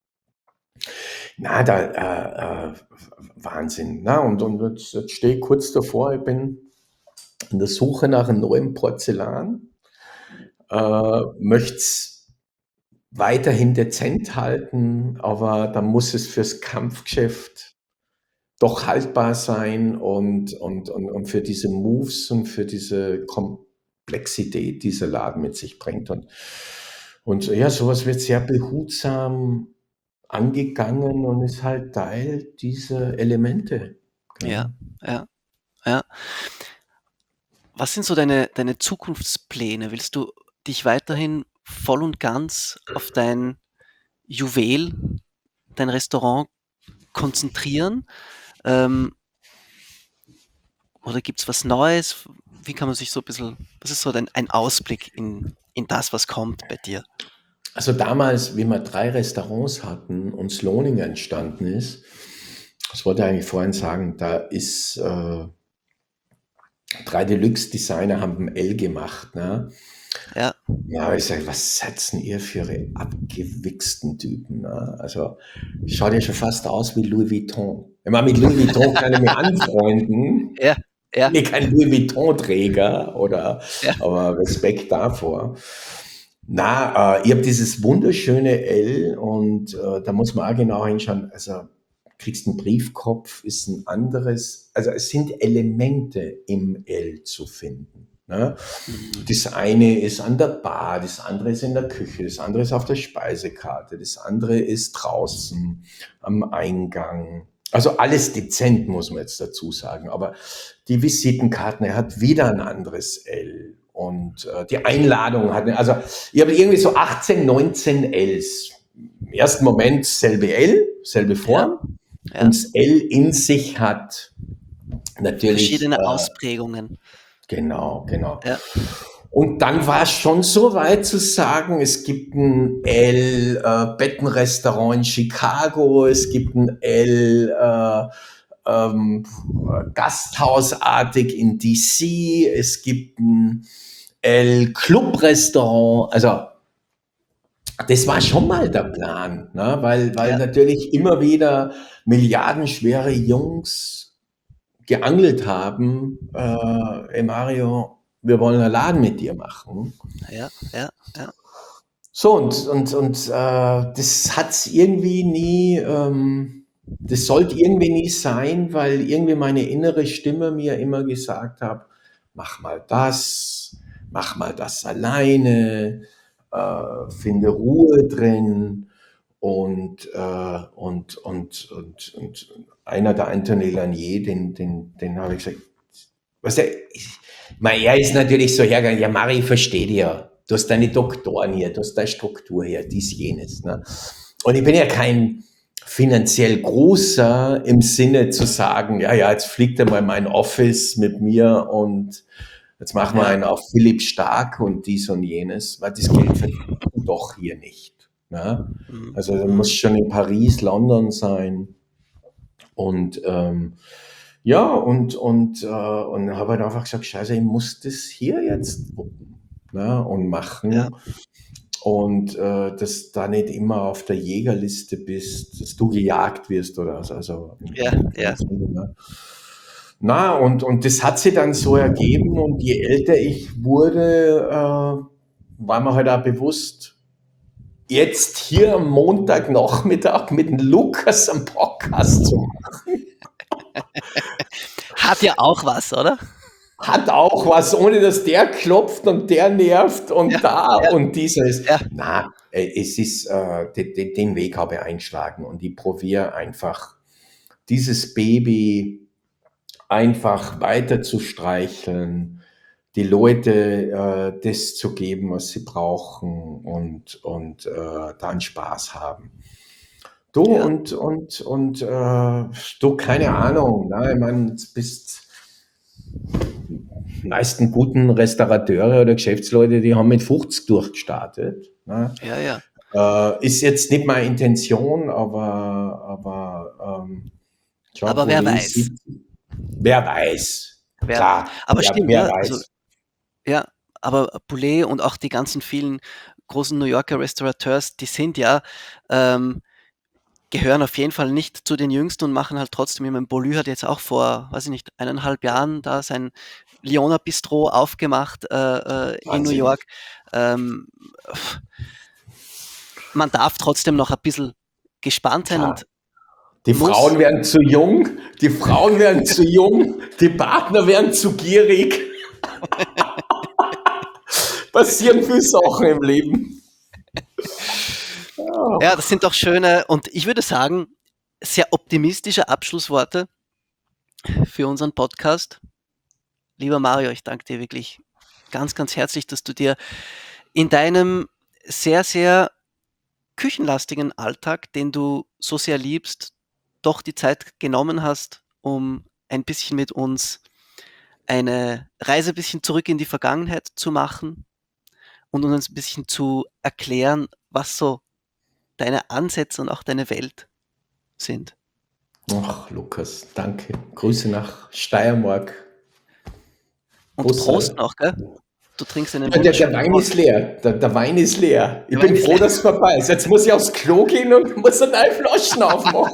S3: na, da, äh, äh, Wahnsinn. Na, und, und jetzt, jetzt stehe ich kurz davor, ich bin in der Suche nach einem neuen Porzellan, äh, möchte es weiterhin dezent halten, aber dann muss es fürs Kampfgeschäft doch haltbar sein und, und, und, und für diese Moves und für diese Komplexität, die dieser Laden mit sich bringt. Und, und ja, sowas wird sehr behutsam angegangen und ist halt Teil dieser Elemente.
S2: Ja,
S3: Ja.
S2: ja, ja. Was sind so deine, deine Zukunftspläne? Willst du dich weiterhin voll und ganz auf dein Juwel, dein Restaurant konzentrieren? Ähm, oder gibt es was Neues? Wie kann man sich so ein bisschen, was ist so dein, ein Ausblick in, in das, was kommt bei dir?
S3: Also damals, wie wir drei Restaurants hatten und Sloning entstanden ist, das wollte ich eigentlich vorhin sagen, da ist äh, drei Deluxe-Designer haben ein L gemacht. Ne?
S2: Ja,
S3: Ja, ich sage, was setzen ihr für ihre abgewichsten Typen? Ne? Also, schaut ja schon fast aus wie Louis Vuitton. Ich meine, mit Louis Vuitton kann ich mich anfreunden.
S2: ja, ja,
S3: Ich bin kein Louis Vuitton-Träger, oder,
S2: ja.
S3: aber Respekt davor. Na, äh, ich habe dieses wunderschöne L und äh, da muss man auch genau hinschauen. Also, kriegst einen Briefkopf, ist ein anderes. Also, es sind Elemente im L zu finden. Ne?
S2: Mhm.
S3: Das eine ist an der Bar, das andere ist in der Küche, das andere ist auf der Speisekarte, das andere ist draußen am Eingang. Also alles dezent, muss man jetzt dazu sagen. Aber die Visitenkarten, er hat wieder ein anderes L. Und äh, die Einladung hat, also ich habe irgendwie so achtzehn, neunzehn Ls. Im ersten Moment selbe L, selbe Form.
S2: Ja.
S3: Und das L in sich hat natürlich.
S2: Verschiedene
S3: Äh,
S2: Ausprägungen.
S3: Genau, genau.
S2: Ja.
S3: Und dann war es schon so weit zu sagen, es gibt ein L äh, Bettenrestaurant in Chicago, es gibt ein L äh, ähm, Gasthausartig in D C, es gibt ein El Club Restaurant, also das war schon mal der Plan, ne? weil, weil
S2: Ja.
S3: natürlich immer wieder milliardenschwere Jungs geangelt haben, äh, ey Mario, wir wollen einen Laden mit dir machen.
S2: Ja, ja, ja.
S3: So, und, und, und äh, das hat's irgendwie nie, ähm, das sollte irgendwie nie sein, weil irgendwie meine innere Stimme mir immer gesagt hat, mach mal das, mach mal das alleine, äh, finde Ruhe drin. Und, äh, und, und, und, und einer der Anthony Lanier, den, den, den habe ich gesagt, was der, ich, mein, er ist natürlich so hergegangen, ja, Mari, ich verstehe dich ja. Du hast deine Doktoren hier, du hast deine Struktur hier, dies, jenes. Ne? Und ich bin ja kein finanziell großer im Sinne zu sagen, ja, ja, jetzt fliegt er mal in mein Office mit mir und jetzt machen wir
S2: Ja.
S3: einen auf Philipp Stark und dies und jenes, weil das Geld verdient man doch hier nicht. Ne?
S2: Mhm.
S3: Also du musst schon in Paris, London sein. Und ähm, ja, und, und, äh, und habe halt einfach gesagt, scheiße, ich muss das hier jetzt wuppen, ne? Und machen.
S2: Ja.
S3: Und äh, dass da nicht immer auf der Jägerliste bist, dass du gejagt wirst oder so. Also,
S2: Ja, ja.
S3: ne? Na, und, und das hat sich dann so ergeben. Und je älter ich wurde, äh, war mir halt auch bewusst, jetzt hier am Montagnachmittag mit dem Lukas am Podcast zu machen,
S2: Hat ja auch was, oder?
S3: hat auch was, ohne dass der klopft und der nervt und
S2: Ja,
S3: da
S2: ja.
S3: und dieses.
S2: Ja.
S3: Na, äh, es ist, äh, de, de, den Weg habe ich einschlagen und ich probiere einfach, dieses Baby einfach weiter zu streicheln, die Leute äh, das zu geben, was sie brauchen und, und äh, dann Spaß haben. Du
S2: Ja.
S3: und, und, und äh, du, keine Ahnung, ne? Ich meine, jetzt bist die meisten guten Restaurateure oder Geschäftsleute, die haben mit fünfzig durchgestartet. Ne?
S2: Ja, ja.
S3: Äh, ist jetzt nicht meine Intention, aber, aber ähm, Jean
S2: Aber wer
S3: Paul
S2: weiß.
S3: siebzig, wer weiß.
S2: Wer,
S3: Klar,
S2: aber
S3: wer,
S2: stimmt,
S3: wer
S2: ja.
S3: weiß.
S2: Also, ja, aber Poulet und auch die ganzen vielen großen New Yorker Restaurateurs, die sind ja, ähm, gehören auf jeden Fall nicht zu den Jüngsten und machen halt trotzdem, ich meine, Beaulieu hat jetzt auch vor, weiß ich nicht, eineinhalb Jahren da sein Liona Bistro aufgemacht äh, äh, in New
S3: Wahnsinn.
S2: York. Ähm, man darf trotzdem noch ein bisschen gespannt sein
S3: Klar.
S2: und
S3: Die
S2: muss-
S3: Frauen werden zu jung, die Frauen werden zu jung, die Partner werden zu gierig. Passieren viele Sachen im Leben.
S2: ja, das sind doch schöne und ich würde sagen, sehr optimistische Abschlussworte für unseren Podcast. Lieber Mario, ich danke dir wirklich ganz, ganz herzlich, dass du dir in deinem sehr, sehr küchenlastigen Alltag, den du so sehr liebst, doch die Zeit genommen hast, um ein bisschen mit uns eine Reise ein bisschen zurück in die Vergangenheit zu machen und uns ein bisschen zu erklären, was so deine Ansätze und auch deine Welt sind.
S3: Ach, Lukas, danke. Grüße nach Steiermark.
S2: Und
S3: Prost,
S2: Prost
S3: Alter.
S2: noch, gell? Du trinkst einen
S3: Ja, der, der
S2: wunderschönen
S3: Wein
S2: Prost.
S3: ist leer. Der, der Wein ist leer. Ich
S2: Der Wein
S3: bin
S2: ist
S3: froh,
S2: leer.
S3: dass es vorbei ist. Jetzt muss ich aufs Klo gehen und muss eine neue Flaschen aufmachen.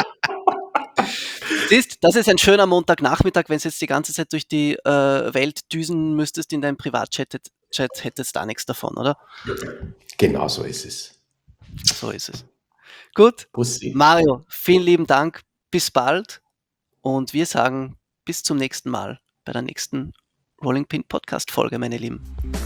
S2: Siehst, das ist ein schöner Montagnachmittag, wenn du jetzt die ganze Zeit durch die äh, Welt düsen müsstest in deinem Privatchat, Chat, hättest da nichts davon, oder?
S3: Genau so ist es.
S2: So ist es. Gut,
S3: Bussi.
S2: Mario, vielen lieben Dank, bis bald und wir sagen bis zum nächsten Mal bei der nächsten Rolling Pin Podcast Folge, meine Lieben.